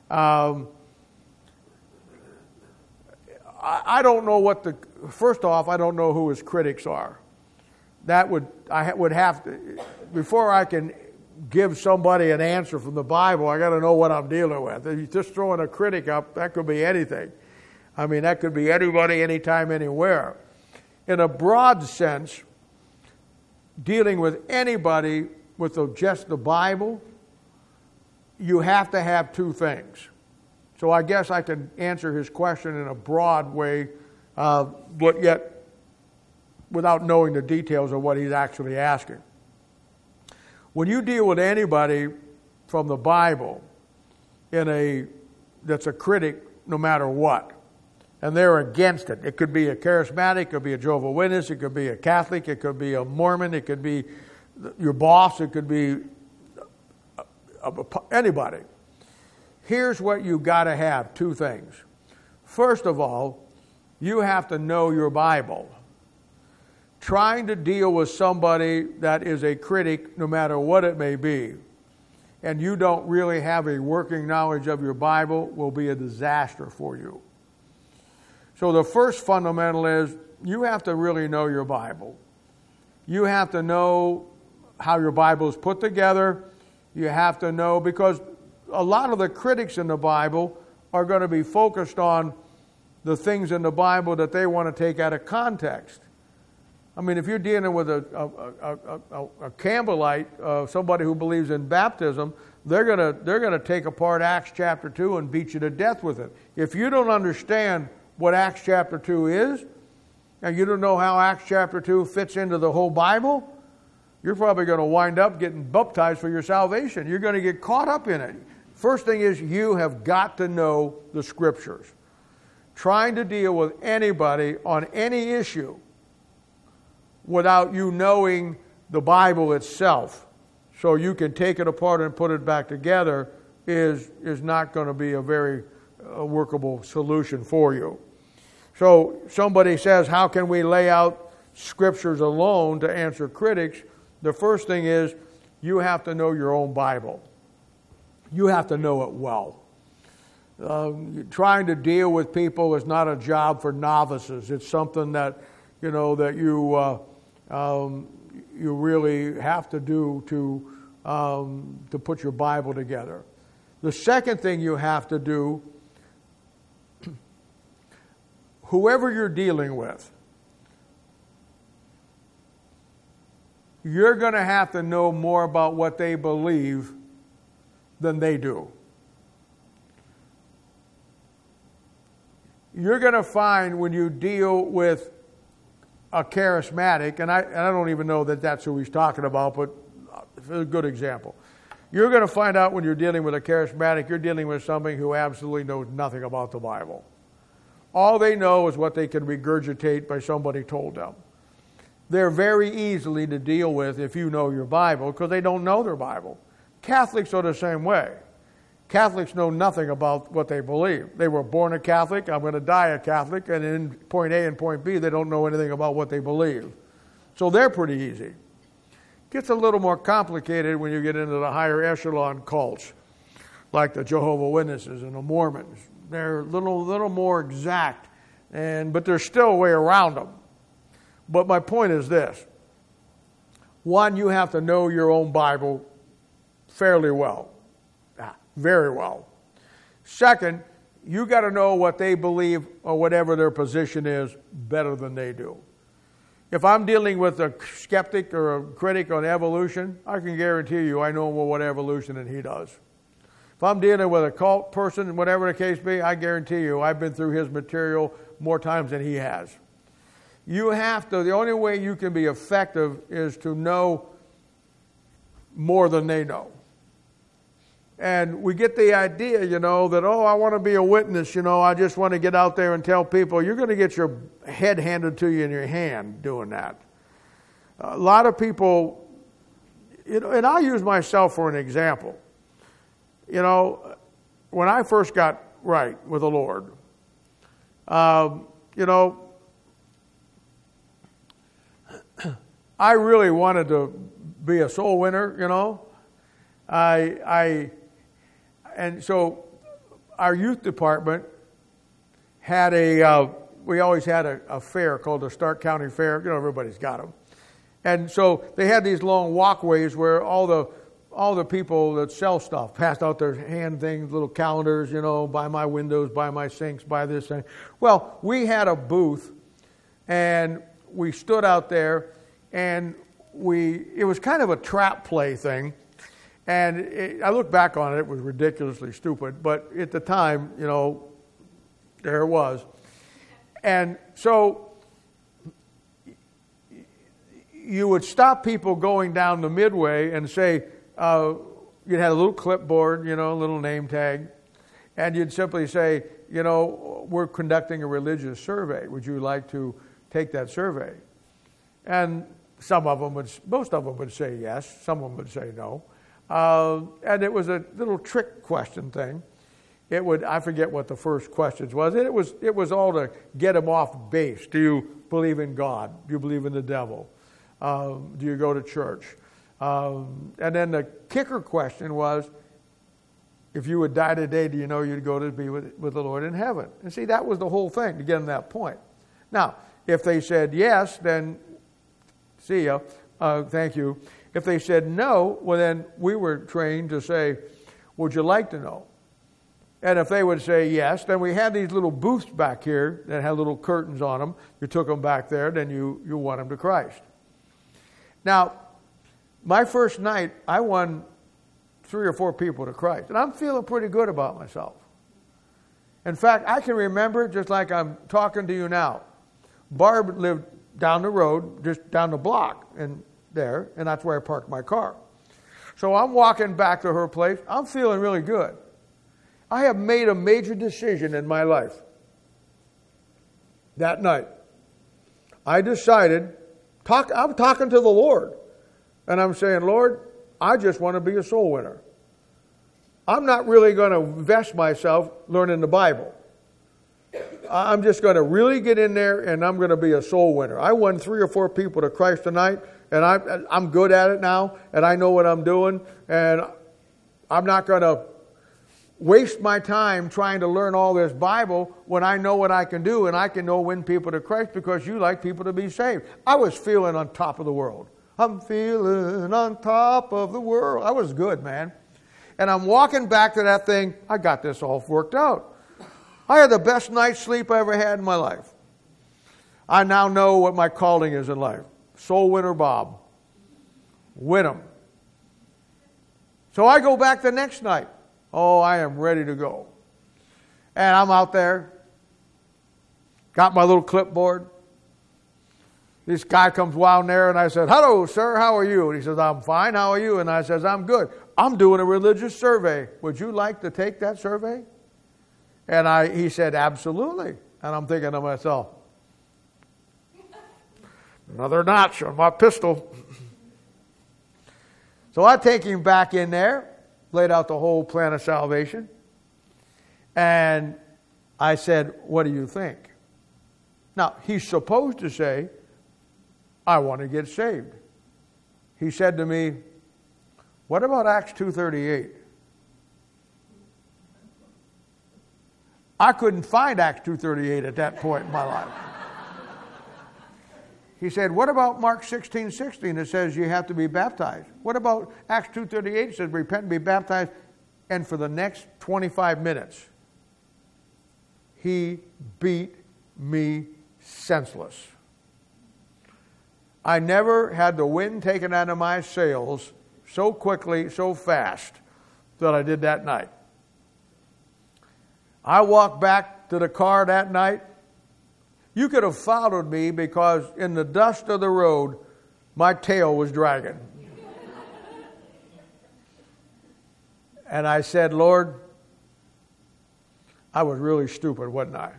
I don't know first off, I don't know who his critics are. I would have to, before I can give somebody an answer from the Bible, I got to know what I'm dealing with. If you're just throwing a critic up, that could be anything. I mean, that could be anybody, anytime, anywhere. In a broad sense, dealing with anybody with just the Bible, you have to have two things. So I guess I can answer his question in a broad way, but yet without knowing the details of what he's actually asking. When you deal with anybody from the Bible that's a critic no matter what, and they're against it. It could be a charismatic, it could be a Jehovah's Witness, it could be a Catholic, it could be a Mormon, it could be your boss, it could be anybody. Here's what you got to have, two things. First of all, you have to know your Bible. Trying to deal with somebody that is a critic, no matter what it may be, and you don't really have a working knowledge of your Bible, will be a disaster for you. So the first fundamental is you have to really know your Bible. You have to know how your Bible is put together. You have to know, because a lot of the critics in the Bible are going to be focused on the things in the Bible that they want to take out of context. I mean, if you're dealing with a Campbellite, somebody who believes in baptism, they're going to take apart Acts chapter 2 and beat you to death with it. If you don't understand what Acts chapter 2 is, and you don't know how Acts chapter 2 fits into the whole Bible, you're probably going to wind up getting baptized for your salvation. You're going to get caught up in it. First thing is, you have got to know the Scriptures. Trying to deal with anybody on any issue without you knowing the Bible itself, so you can take it apart and put it back together, is not going to be a very workable solution for you. So somebody says, how can we lay out Scriptures alone to answer critics? The first thing is, you have to know your own Bible. You have to know it well. Trying to deal with people is not a job for novices. It's something that you really have to do to put your Bible together. The second thing you have to do, whoever you're dealing with, you're going to have to know more about what they believe than they do. You're going to find when you deal with a charismatic, and I don't even know that that's who he's talking about, but it's a good example. You're going to find out when you're dealing with a charismatic, you're dealing with somebody who absolutely knows nothing about the Bible. All they know is what they can regurgitate by somebody told them. They're very easily to deal with if you know your Bible, because they don't know their Bible. Catholics are the same way. Catholics know nothing about what they believe. They were born a Catholic, I'm going to die a Catholic, and in point A and point B, they don't know anything about what they believe. So they're pretty easy. It gets a little more complicated when you get into the higher echelon cults, like the Jehovah's Witnesses and the Mormons. They're a little more exact, but there's still a way around them. But my point is this. One, you have to know your own Bible fairly well. Very well. Second, you got to know what they believe or whatever their position is better than they do. If I'm dealing with a skeptic or a critic on evolution, I can guarantee you I know more what evolution than he does. If I'm dealing with a cult person, whatever the case be, I guarantee you I've been through his material more times than he has. You have to, the only way you can be effective is to know more than they know. And we get the idea, that, I want to be a witness, I just want to get out there and tell people. You're going to get your head handed to you in your hand doing that. A lot of people, and I'll use myself for an example. When I first got right with the Lord, I really wanted to be a soul winner, and so our youth department had we always had a fair called the Stark County Fair. Everybody's got them. And so they had these long walkways where all the people that sell stuff passed out their hand things, little calendars, buy my windows, buy my sinks, buy this thing. Well, we had a booth, and we stood out there, and it was kind of a trap play thing. And I look back on it, it was ridiculously stupid, but at the time, there it was. And so you would stop people going down the midway and say, you'd have a little clipboard, a little name tag, and you'd simply say, we're conducting a religious survey. Would you like to take that survey? And most of them would say yes. Some of them would say no. And it was a little trick question thing. I forget what the first questions was. And it was all to get them off base. Do you believe in God? Do you believe in the devil? Do you go to church? And then the kicker question was, if you would die today, do you know you'd go to be with the Lord in heaven? And see, that was the whole thing to get them that point. Now, if they said yes, then see ya, thank you. If they said no, well then we were trained to say, would you like to know? And if they would say yes, then we had these little booths back here that had little curtains on them. You took them back there, then you won them to Christ. Now, my first night, I won 3 or 4 people to Christ. And I'm feeling pretty good about myself. In fact, I can remember, just like I'm talking to you now, Barb lived down the road, just down the block and that's where I parked my car. So I'm walking back to her place. I'm feeling really good. I have made a major decision in my life. That night, I decided, I'm talking to the Lord. And I'm saying, Lord, I just want to be a soul winner. I'm not really going to invest myself learning the Bible. I'm just going to really get in there and I'm going to be a soul winner. I won 3 or 4 people to Christ tonight, and I'm good at it now, and I know what I'm doing, and I'm not going to waste my time trying to learn all this Bible when I know what I can do, and I can win people to Christ because you like people to be saved. I was feeling on top of the world. I'm feeling on top of the world. I was good, man. And I'm walking back to that thing. I got this all worked out. I had the best night's sleep I ever had in my life. I now know what my calling is in life. Soul winner Bob. Win 'em. So I go back the next night. Oh, I am ready to go. And I'm out there. Got my little clipboard. This guy comes wilding there, and I said, hello, sir, how are you? And he says, I'm fine, how are you? And I says, I'm good. I'm doing a religious survey. Would you like to take that survey? And he said, absolutely. And I'm thinking to myself, another notch on my pistol. So I take him back in there, laid out the whole plan of salvation. And I said, what do you think? Now, he's supposed to say, I want to get saved. He said to me, what about Acts 2:38? I couldn't find Acts 2:38 at that point in my life. He said, what about Mark 16:16 that says you have to be baptized? What about Acts 2:38 that says repent and be baptized? And for the next 25 minutes, he beat me senseless. I never had the wind taken out of my sails so quickly, so fast that I did that night. I walked back to the car that night. You could have followed me because in the dust of the road, my tail was dragging. And I said, Lord, I was really stupid, wasn't I?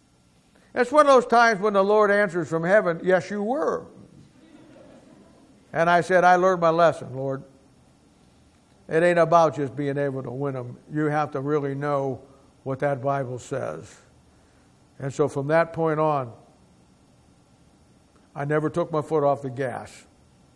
It's one of those times when the Lord answers from heaven, yes, you were. And I said, I learned my lesson, Lord. It ain't about just being able to win them. You have to really know what that Bible says. And so from that point on, I never took my foot off the gas.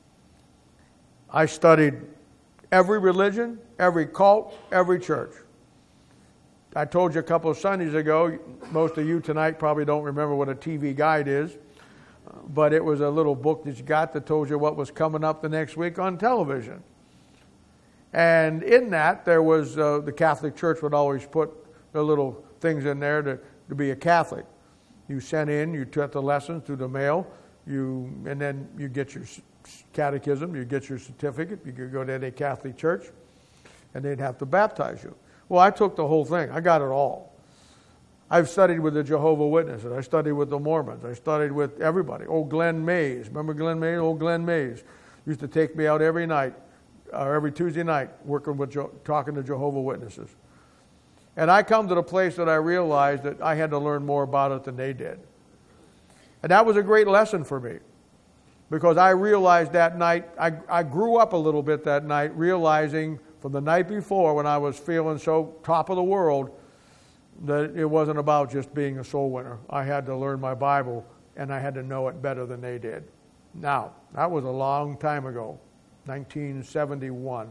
I studied every religion, every cult, every church. I told you a couple of Sundays ago, most of you tonight probably don't remember what a TV guide is, but it was a little book that you got that told you what was coming up the next week on television. And in that, there was the Catholic Church would always put the little things in there to be a Catholic. You sent in, you took the lessons through the mail, and then you get your catechism, you get your certificate, you could go to any Catholic church, and they'd have to baptize you. Well, I took the whole thing. I got it all. I've studied with the Jehovah's Witnesses. I studied with the Mormons. I studied with everybody. Old Glenn Mays. Remember Glenn Mays? Old Glenn Mays used to take me out every night, or every Tuesday night, talking to Jehovah's Witnesses. And I come to the place that I realized that I had to learn more about it than they did. And that was a great lesson for me. Because I realized that night, I grew up a little bit that night, realizing from the night before when I was feeling so top of the world that it wasn't about just being a soul winner. I had to learn my Bible, and I had to know it better than they did. Now, that was a long time ago, 1971.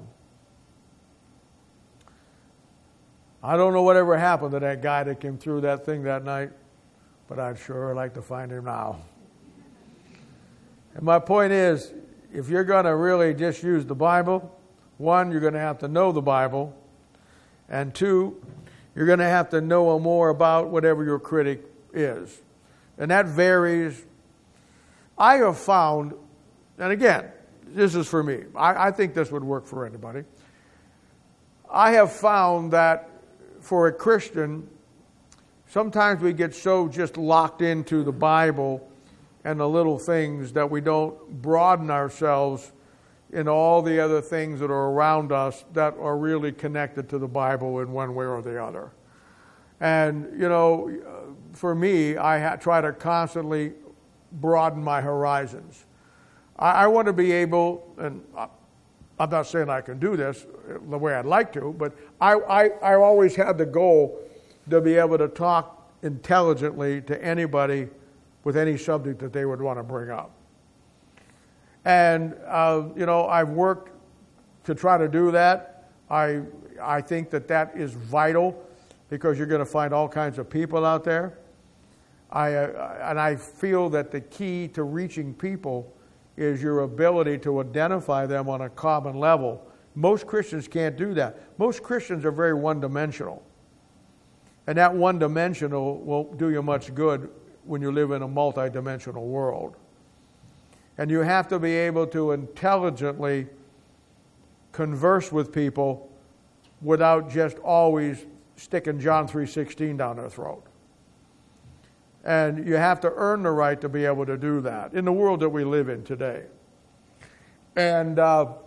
I don't know whatever happened to that guy that came through that thing that night, but I'd sure like to find him now. And my point is, if you're going to really just use the Bible, one, you're going to have to know the Bible, and two, you're going to have to know more about whatever your critic is. And that varies. I have found, and again, this is for me. I think this would work for anybody. I have found that for a Christian, sometimes we get so just locked into the Bible and the little things that we don't broaden ourselves in all the other things that are around us that are really connected to the Bible in one way or the other. And, you know, for me, I try to constantly broaden my horizons. I want to be able, and I'm not saying I can do this the way I'd like to, but I always had the goal to be able to talk intelligently to anybody with any subject that they would want to bring up. And, you know, I've worked to try to do that. I think that is vital because you're going to find all kinds of people out there. And I feel that the key to reaching people is your ability to identify them on a common level. Most Christians can't do that. Most Christians are very one-dimensional. And that one-dimensional won't do you much good when you live in a multi-dimensional world. And you have to be able to intelligently converse with people without just always sticking John 3:16 down their throat. And you have to earn the right to be able to do that in the world that we live in today. And,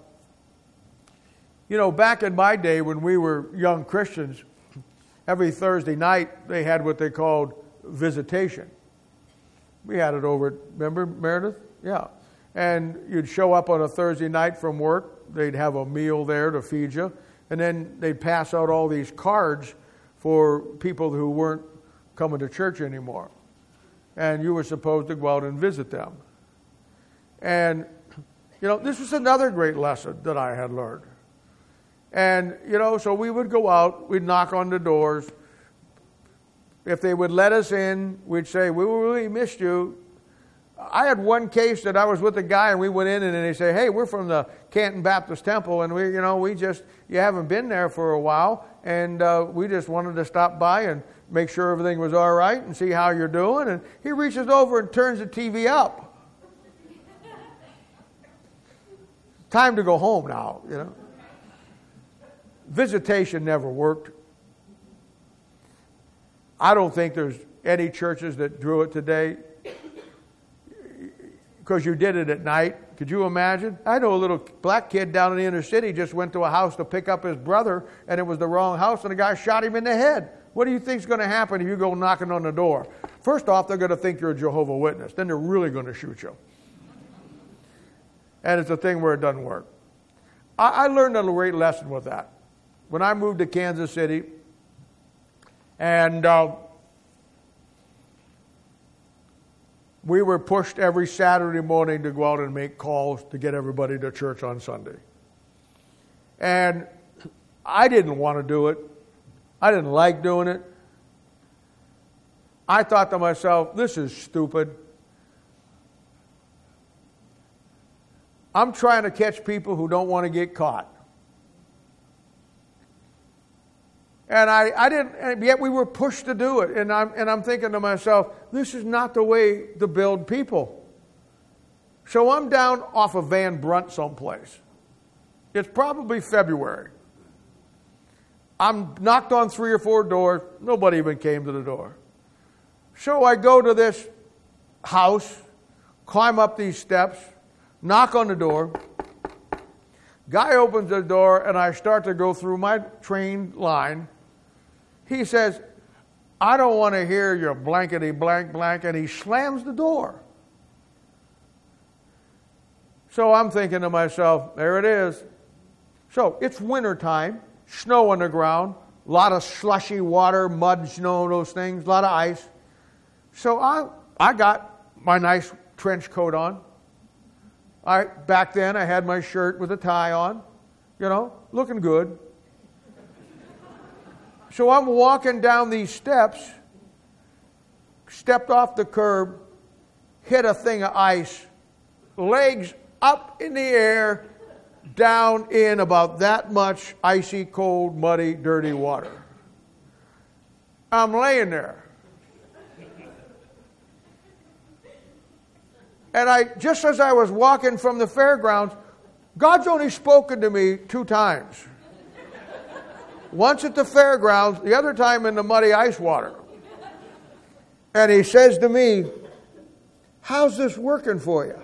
you know, back in my day when we were young Christians, every Thursday night they had what they called visitation. We had it over, remember, Meredith? Yeah. And you'd show up on a Thursday night from work. They'd have a meal there to feed you. And then they'd pass out all these cards for people who weren't coming to church anymore. And you were supposed to go out and visit them. And, you know, this was another great lesson that I had learned. And, you know, so we would go out, we'd knock on the doors. If they would let us in, we'd say, we really missed you. I had one case that I was with a guy and we went in and they say, hey, we're from the Canton Baptist Temple and you haven't been there for a while and we just wanted to stop by and make sure everything was all right and see how you're doing. And he reaches over and turns the TV up. Time to go home now, you know. Visitation never worked. I don't think there's any churches that do it today because you did it at night. Could you imagine? I know a little black kid down in the inner city just went to a house to pick up his brother, and it was the wrong house, and the guy shot him in the head. What do you think is going to happen if you go knocking on the door? First off, they're going to think you're a Jehovah's Witness. Then they're really going to shoot you. And it's a thing where it doesn't work. I learned a great lesson with that. When I moved to Kansas City, and we were pushed every Saturday morning to go out and make calls to get everybody to church on Sunday. And I didn't want to do it. I didn't like doing it. I thought to myself, this is stupid. I'm trying to catch people who don't want to get caught. And I didn't, and yet we were pushed to do it. And I'm thinking to myself, this is not the way to build people. So I'm down off of Van Brunt someplace. It's probably February. I'm knocked on 3 or 4 doors. Nobody even came to the door. So I go to this house, climb up these steps, knock on the door. Guy opens the door, and I start to go through my trained line. He says, I don't want to hear your blankety blank blank, and he slams the door. So I'm thinking to myself, there it is. So it's wintertime, snow on the ground, a lot of slushy water, mud, snow, those things, a lot of ice. So I got my nice trench coat on. Back then I had my shirt with a tie on, looking good. So I'm walking down these steps, stepped off the curb, hit a thing of ice, legs up in the air, down in about that much icy, cold, muddy, dirty water. I'm laying there. And just as I was walking from the fairgrounds, God's only spoken to me 2 times. Once at the fairgrounds, the other time in the muddy ice water. And he says to me, how's this working for you?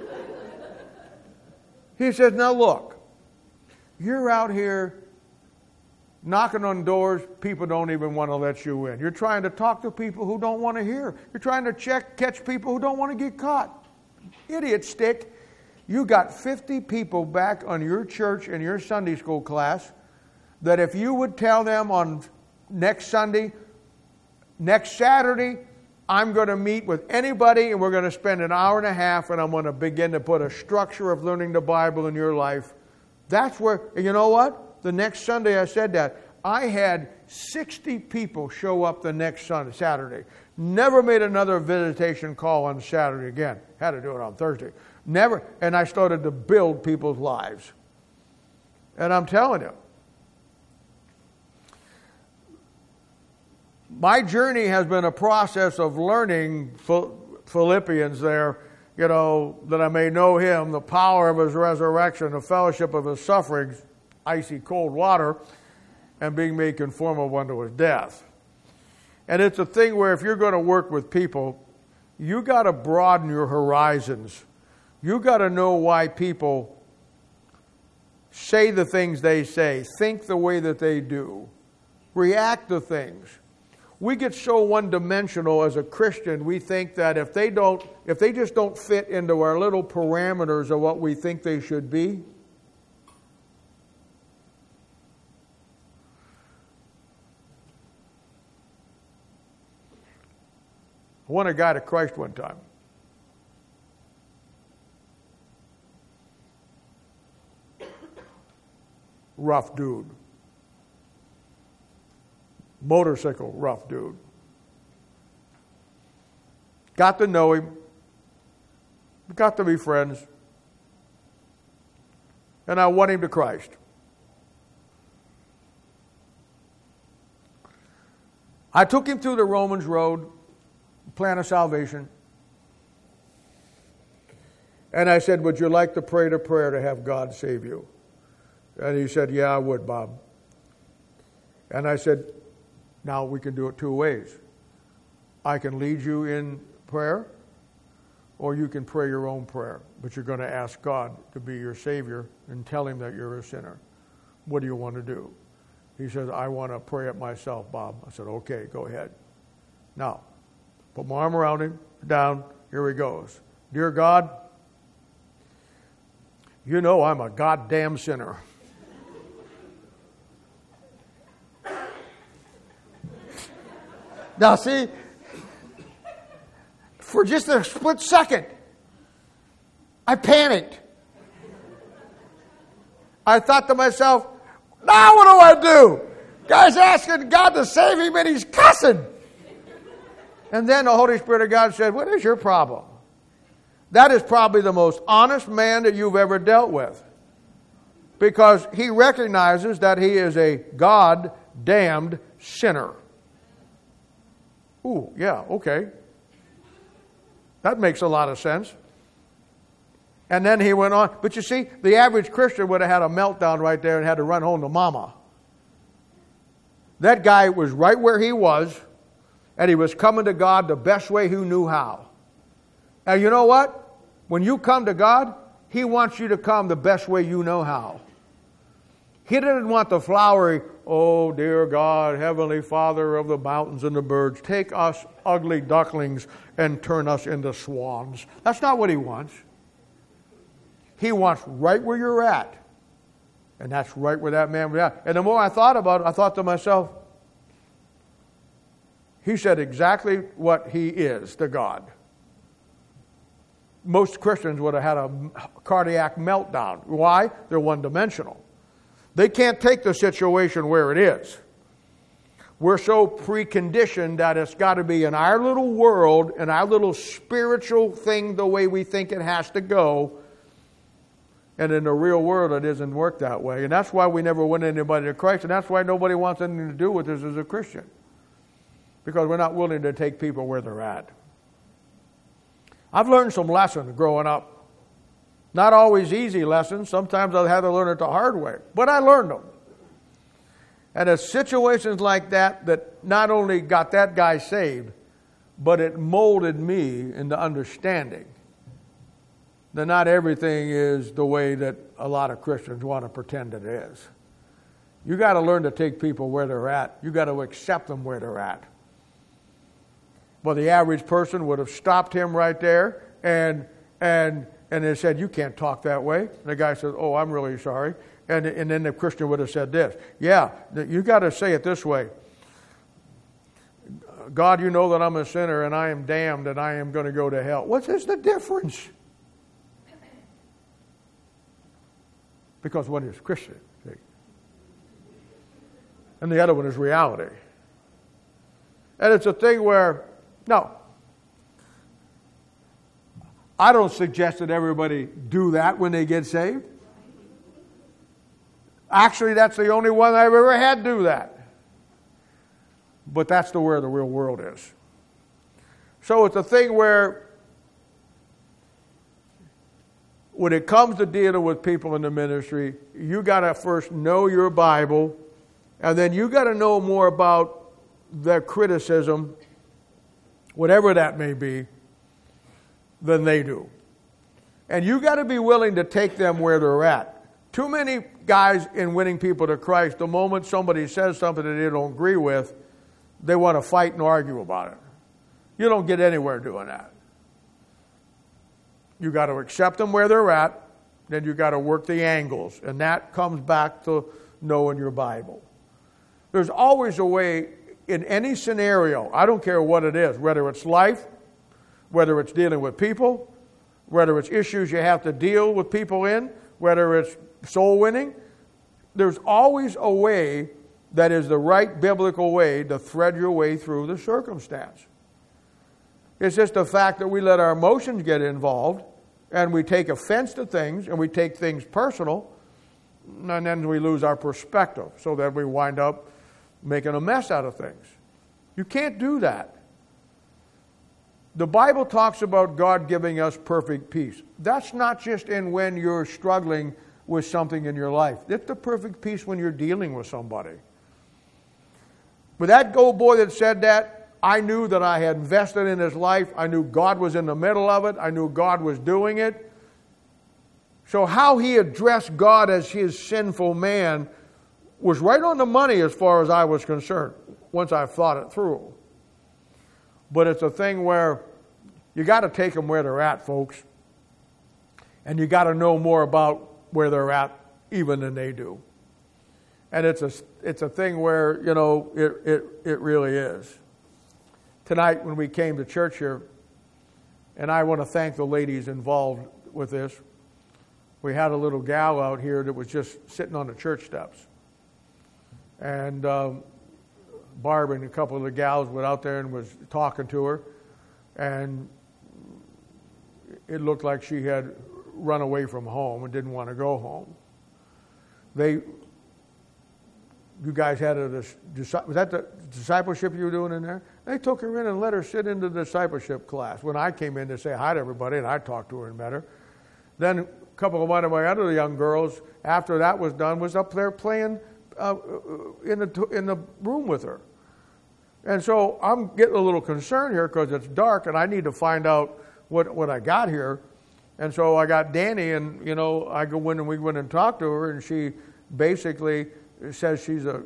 He says, now look, you're out here knocking on doors, people don't even want to let you in. You're trying to talk to people who don't want to hear. You're trying to catch people who don't want to get caught. Idiot stick. You got 50 people back on your church and your Sunday school class that if you would tell them on next Sunday, next Saturday, I'm going to meet with anybody and we're going to spend an hour and a half and I'm going to begin to put a structure of learning the Bible in your life. That's where, and you know what? The next Sunday I said that. I had 60 people show up the next Saturday. Never made another visitation call on Saturday again. Had to do it on Thursday. Never. And I started to build people's lives. And I'm telling you, my journey has been a process of learning Philippians there, that I may know him, the power of his resurrection, the fellowship of his sufferings, icy cold water, and being made conformable unto his death. And it's a thing where if you're going to work with people, you got to broaden your horizons. You got to know why people say the things they say, think the way that they do, react to things. We get so one-dimensional as a Christian, we think that if they just don't fit into our little parameters of what we think they should be, I won a guy to Christ one time. Rough dude. Motorcycle, rough dude. Got to know him. Got to be friends. And I won him to Christ. I took him through the Romans road, plan of salvation. And I said, would you like to pray the prayer to have God save you? And he said, yeah, I would, Bob. And I said, now we can do it 2 ways. I can lead you in prayer, or you can pray your own prayer. But you're going to ask God to be your Savior and tell him that you're a sinner. What do you want to do? He says, I want to pray it myself, Bob. I said, okay, go ahead. Now, put my arm around him, down, here he goes. Dear God, You know I'm a goddamn sinner. Now see, for just a split second, I panicked. I thought to myself, now what do? Guy's asking God to save him and he's cussing. And then the Holy Spirit of God said, what is your problem? That is probably the most honest man that you've ever dealt with. Because he recognizes that he is a God-damned sinner. Ooh, yeah, okay. That makes a lot of sense. And then he went on. But you see, the average Christian would have had a meltdown right there and had to run home to mama. That guy was right where he was, and he was coming to God the best way he knew how. Now, you know what? When you come to God, He wants you to come the best way you know how. He didn't want the flowery, oh, dear God, Heavenly Father of the mountains and the birds, take us ugly ducklings and turn us into swans. That's not what He wants. He wants right where you're at. And that's right where that man was at. And the more I thought about it, I thought to myself, he said exactly what he is to God. Most Christians would have had a cardiac meltdown. Why? They're one-dimensional. They can't take the situation where it is. We're so preconditioned that it's got to be in our little world, in our little spiritual thing, the way we think it has to go. And in the real world, it doesn't work that way. And that's why we never win anybody to Christ. And that's why nobody wants anything to do with us as a Christian. Because we're not willing to take people where they're at. I've learned some lessons growing up. Not always easy lessons. Sometimes I've had to learn it the hard way. But I learned them. And it's situations like that that not only got that guy saved, but it molded me into understanding that not everything is the way that a lot of Christians want to pretend it is. You got to learn to take people where they're at. You got to accept them where they're at. Well, the average person would have stopped him right there and they said, you can't talk that way. And the guy said, oh, I'm really sorry. And then the Christian would have said this, yeah, you got to say it this way. God, you know that I'm a sinner and I am damned and I am going to go to hell. What's the difference? Because one is Christian, see? And the other one is reality. And it's a thing where, no, I don't suggest that everybody do that when they get saved. Actually, that's the only one I've ever had do that. But that's where the real world is. So it's a thing where when it comes to dealing with people in the ministry, you got to first know your Bible, and then you got to know more about their criticism, whatever that may be, than they do. And you got to be willing to take them where they're at. Too many guys in winning people to Christ, the moment somebody says something that they don't agree with, they want to fight and argue about it. You don't get anywhere doing that. You got to accept them where they're at, then you got to work the angles. And that comes back to knowing your Bible. There's always a way in any scenario, I don't care what it is, whether it's life, whether it's dealing with people, whether it's issues you have to deal with people in, whether it's soul winning, there's always a way that is the right biblical way to thread your way through the circumstance. It's just the fact that we let our emotions get involved and we take offense to things and we take things personal, and then we lose our perspective so that we wind up making a mess out of things. You can't do that. The Bible talks about God giving us perfect peace. That's not just in when you're struggling with something in your life. It's the perfect peace when you're dealing with somebody. But that old boy that said that, I knew that I had invested in his life. I knew God was in the middle of it. I knew God was doing it. So how he addressed God as his sinful man was right on the money as far as I was concerned, once I thought it through. But it's a thing where you got to take them where they're at, folks. And you got to know more about where they're at even than they do. And it's a thing where, you know, it really is. Tonight when we came to church here, and I want to thank the ladies involved with this, we had a little gal out here that was just sitting on the church steps. And Barb and a couple of the gals went out there and was talking to her, and it looked like she had run away from home and didn't want to go home. You guys had was that the discipleship you were doing in there? They took her in and let her sit in the discipleship class. When I came in to say hi to everybody, and I talked to her and met her, then a couple of my other young girls, after that was done, was up there playing in the room with her. And so I'm getting a little concerned here because it's dark and I need to find out what I got here. And so I got Danny, and you know, I go in and we went and talked to her, and she basically says she's a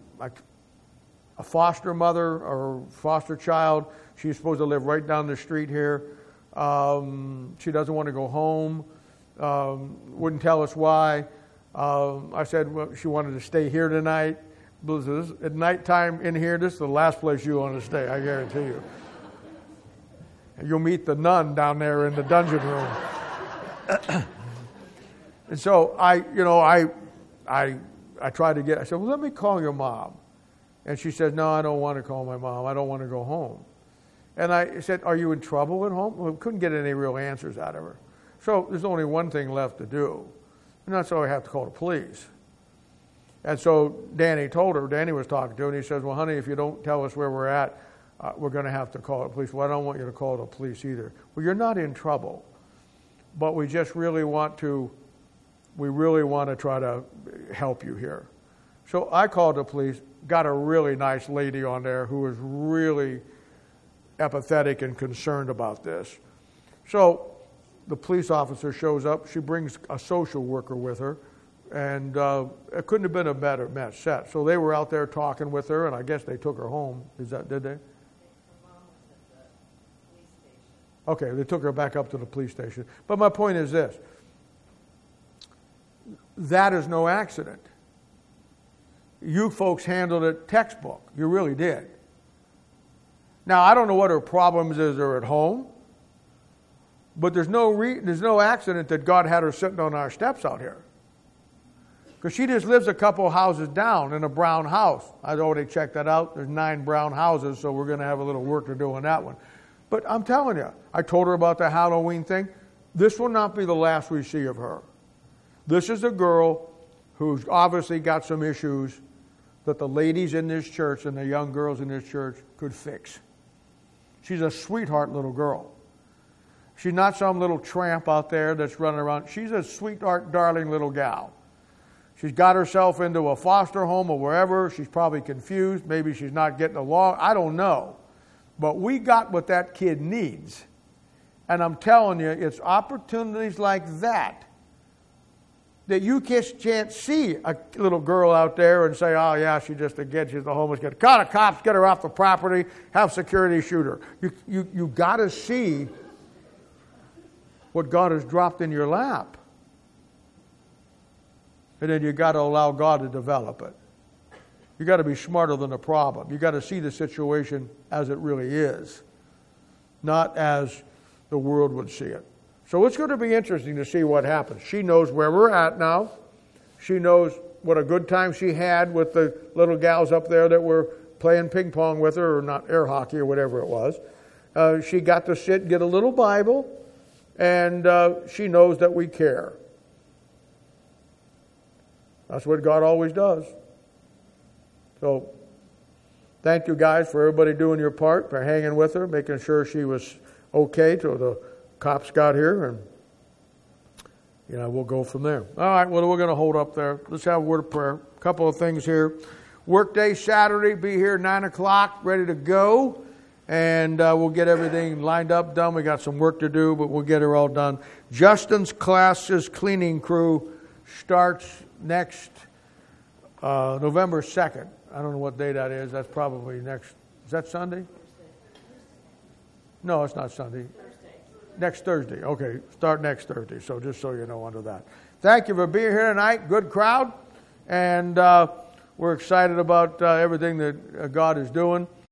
foster mother or foster child. She's supposed to live right down the street here. She doesn't want to go home. Wouldn't tell us why. I said, well, she wanted to stay here tonight. At nighttime in here, this is the last place you want to stay, I guarantee you. You'll meet the nun down there in the dungeon room. And so I tried to I said, well, let me call your mom. And she said, no, I don't want to call my mom. I don't want to go home. And I said, are you in trouble at home? Well, we couldn't get any real answers out of her. So there's only one thing left to do. And that's so I have to call the police. And so Danny was talking to her, and he says, well, honey, if you don't tell us where we're at, we're going to have to call the police. Well, I don't want you to call the police either. Well, you're not in trouble. But we just really want to try to help you here. So I called the police, got a really nice lady on there who was really apathetic and concerned about this. So the police officer shows up. She brings a social worker with her, and it couldn't have been a better match set. So they were out there talking with her, and I guess they took her home. Did they? Her mom was at the police station. Okay, they took her back up to the police station. But my point is this. That is no accident. You folks handled it textbook. You really did. Now, I don't know what her problems are at home, but there's no accident that God had her sitting on our steps out here. Because she just lives a couple houses down in a brown house. I already checked that out. There's 9 brown houses, so we're going to have a little work to do on that one. But I'm telling you, I told her about the Halloween thing. This will not be the last we see of her. This is a girl who's obviously got some issues that the ladies in this church and the young girls in this church could fix. She's a sweetheart little girl. She's not some little tramp out there that's running around. She's a sweetheart, darling little gal. She's got herself into a foster home or wherever. She's probably confused. Maybe she's not getting along. I don't know. But we got what that kid needs. And I'm telling you, it's opportunities like that you can't see a little girl out there and say, oh, yeah, she's a homeless kid. Call the cops, get her off the property, have security shoot her. You got to see what God has dropped in your lap. And then you got to allow God to develop it. You got to be smarter than the problem. You got to see the situation as it really is, not as the world would see it. So it's going to be interesting to see what happens. She knows where we're at now. She knows what a good time she had with the little gals up there that were playing ping pong with her, or not air hockey or whatever it was. She got to sit and get a little Bible, and she knows that we care. That's what God always does. So thank you guys for everybody doing your part, for hanging with her, making sure she was okay till the cops got here, and we'll go from there. All right, well, we're going to hold up there. Let's have a word of prayer. A couple of things here. Workday Saturday, be here 9 o'clock, ready to go, and we'll get everything lined up, done. We got some work to do, but we'll get it all done. Justin's class's cleaning crew starts next November 2nd. I don't know what day that is. That's probably next. Is that Sunday? No, it's not Sunday. Next Thursday. Okay, start next Thursday. So just so you know under that. thank you for being here tonight. Good crowd. And we're excited about everything that God is doing.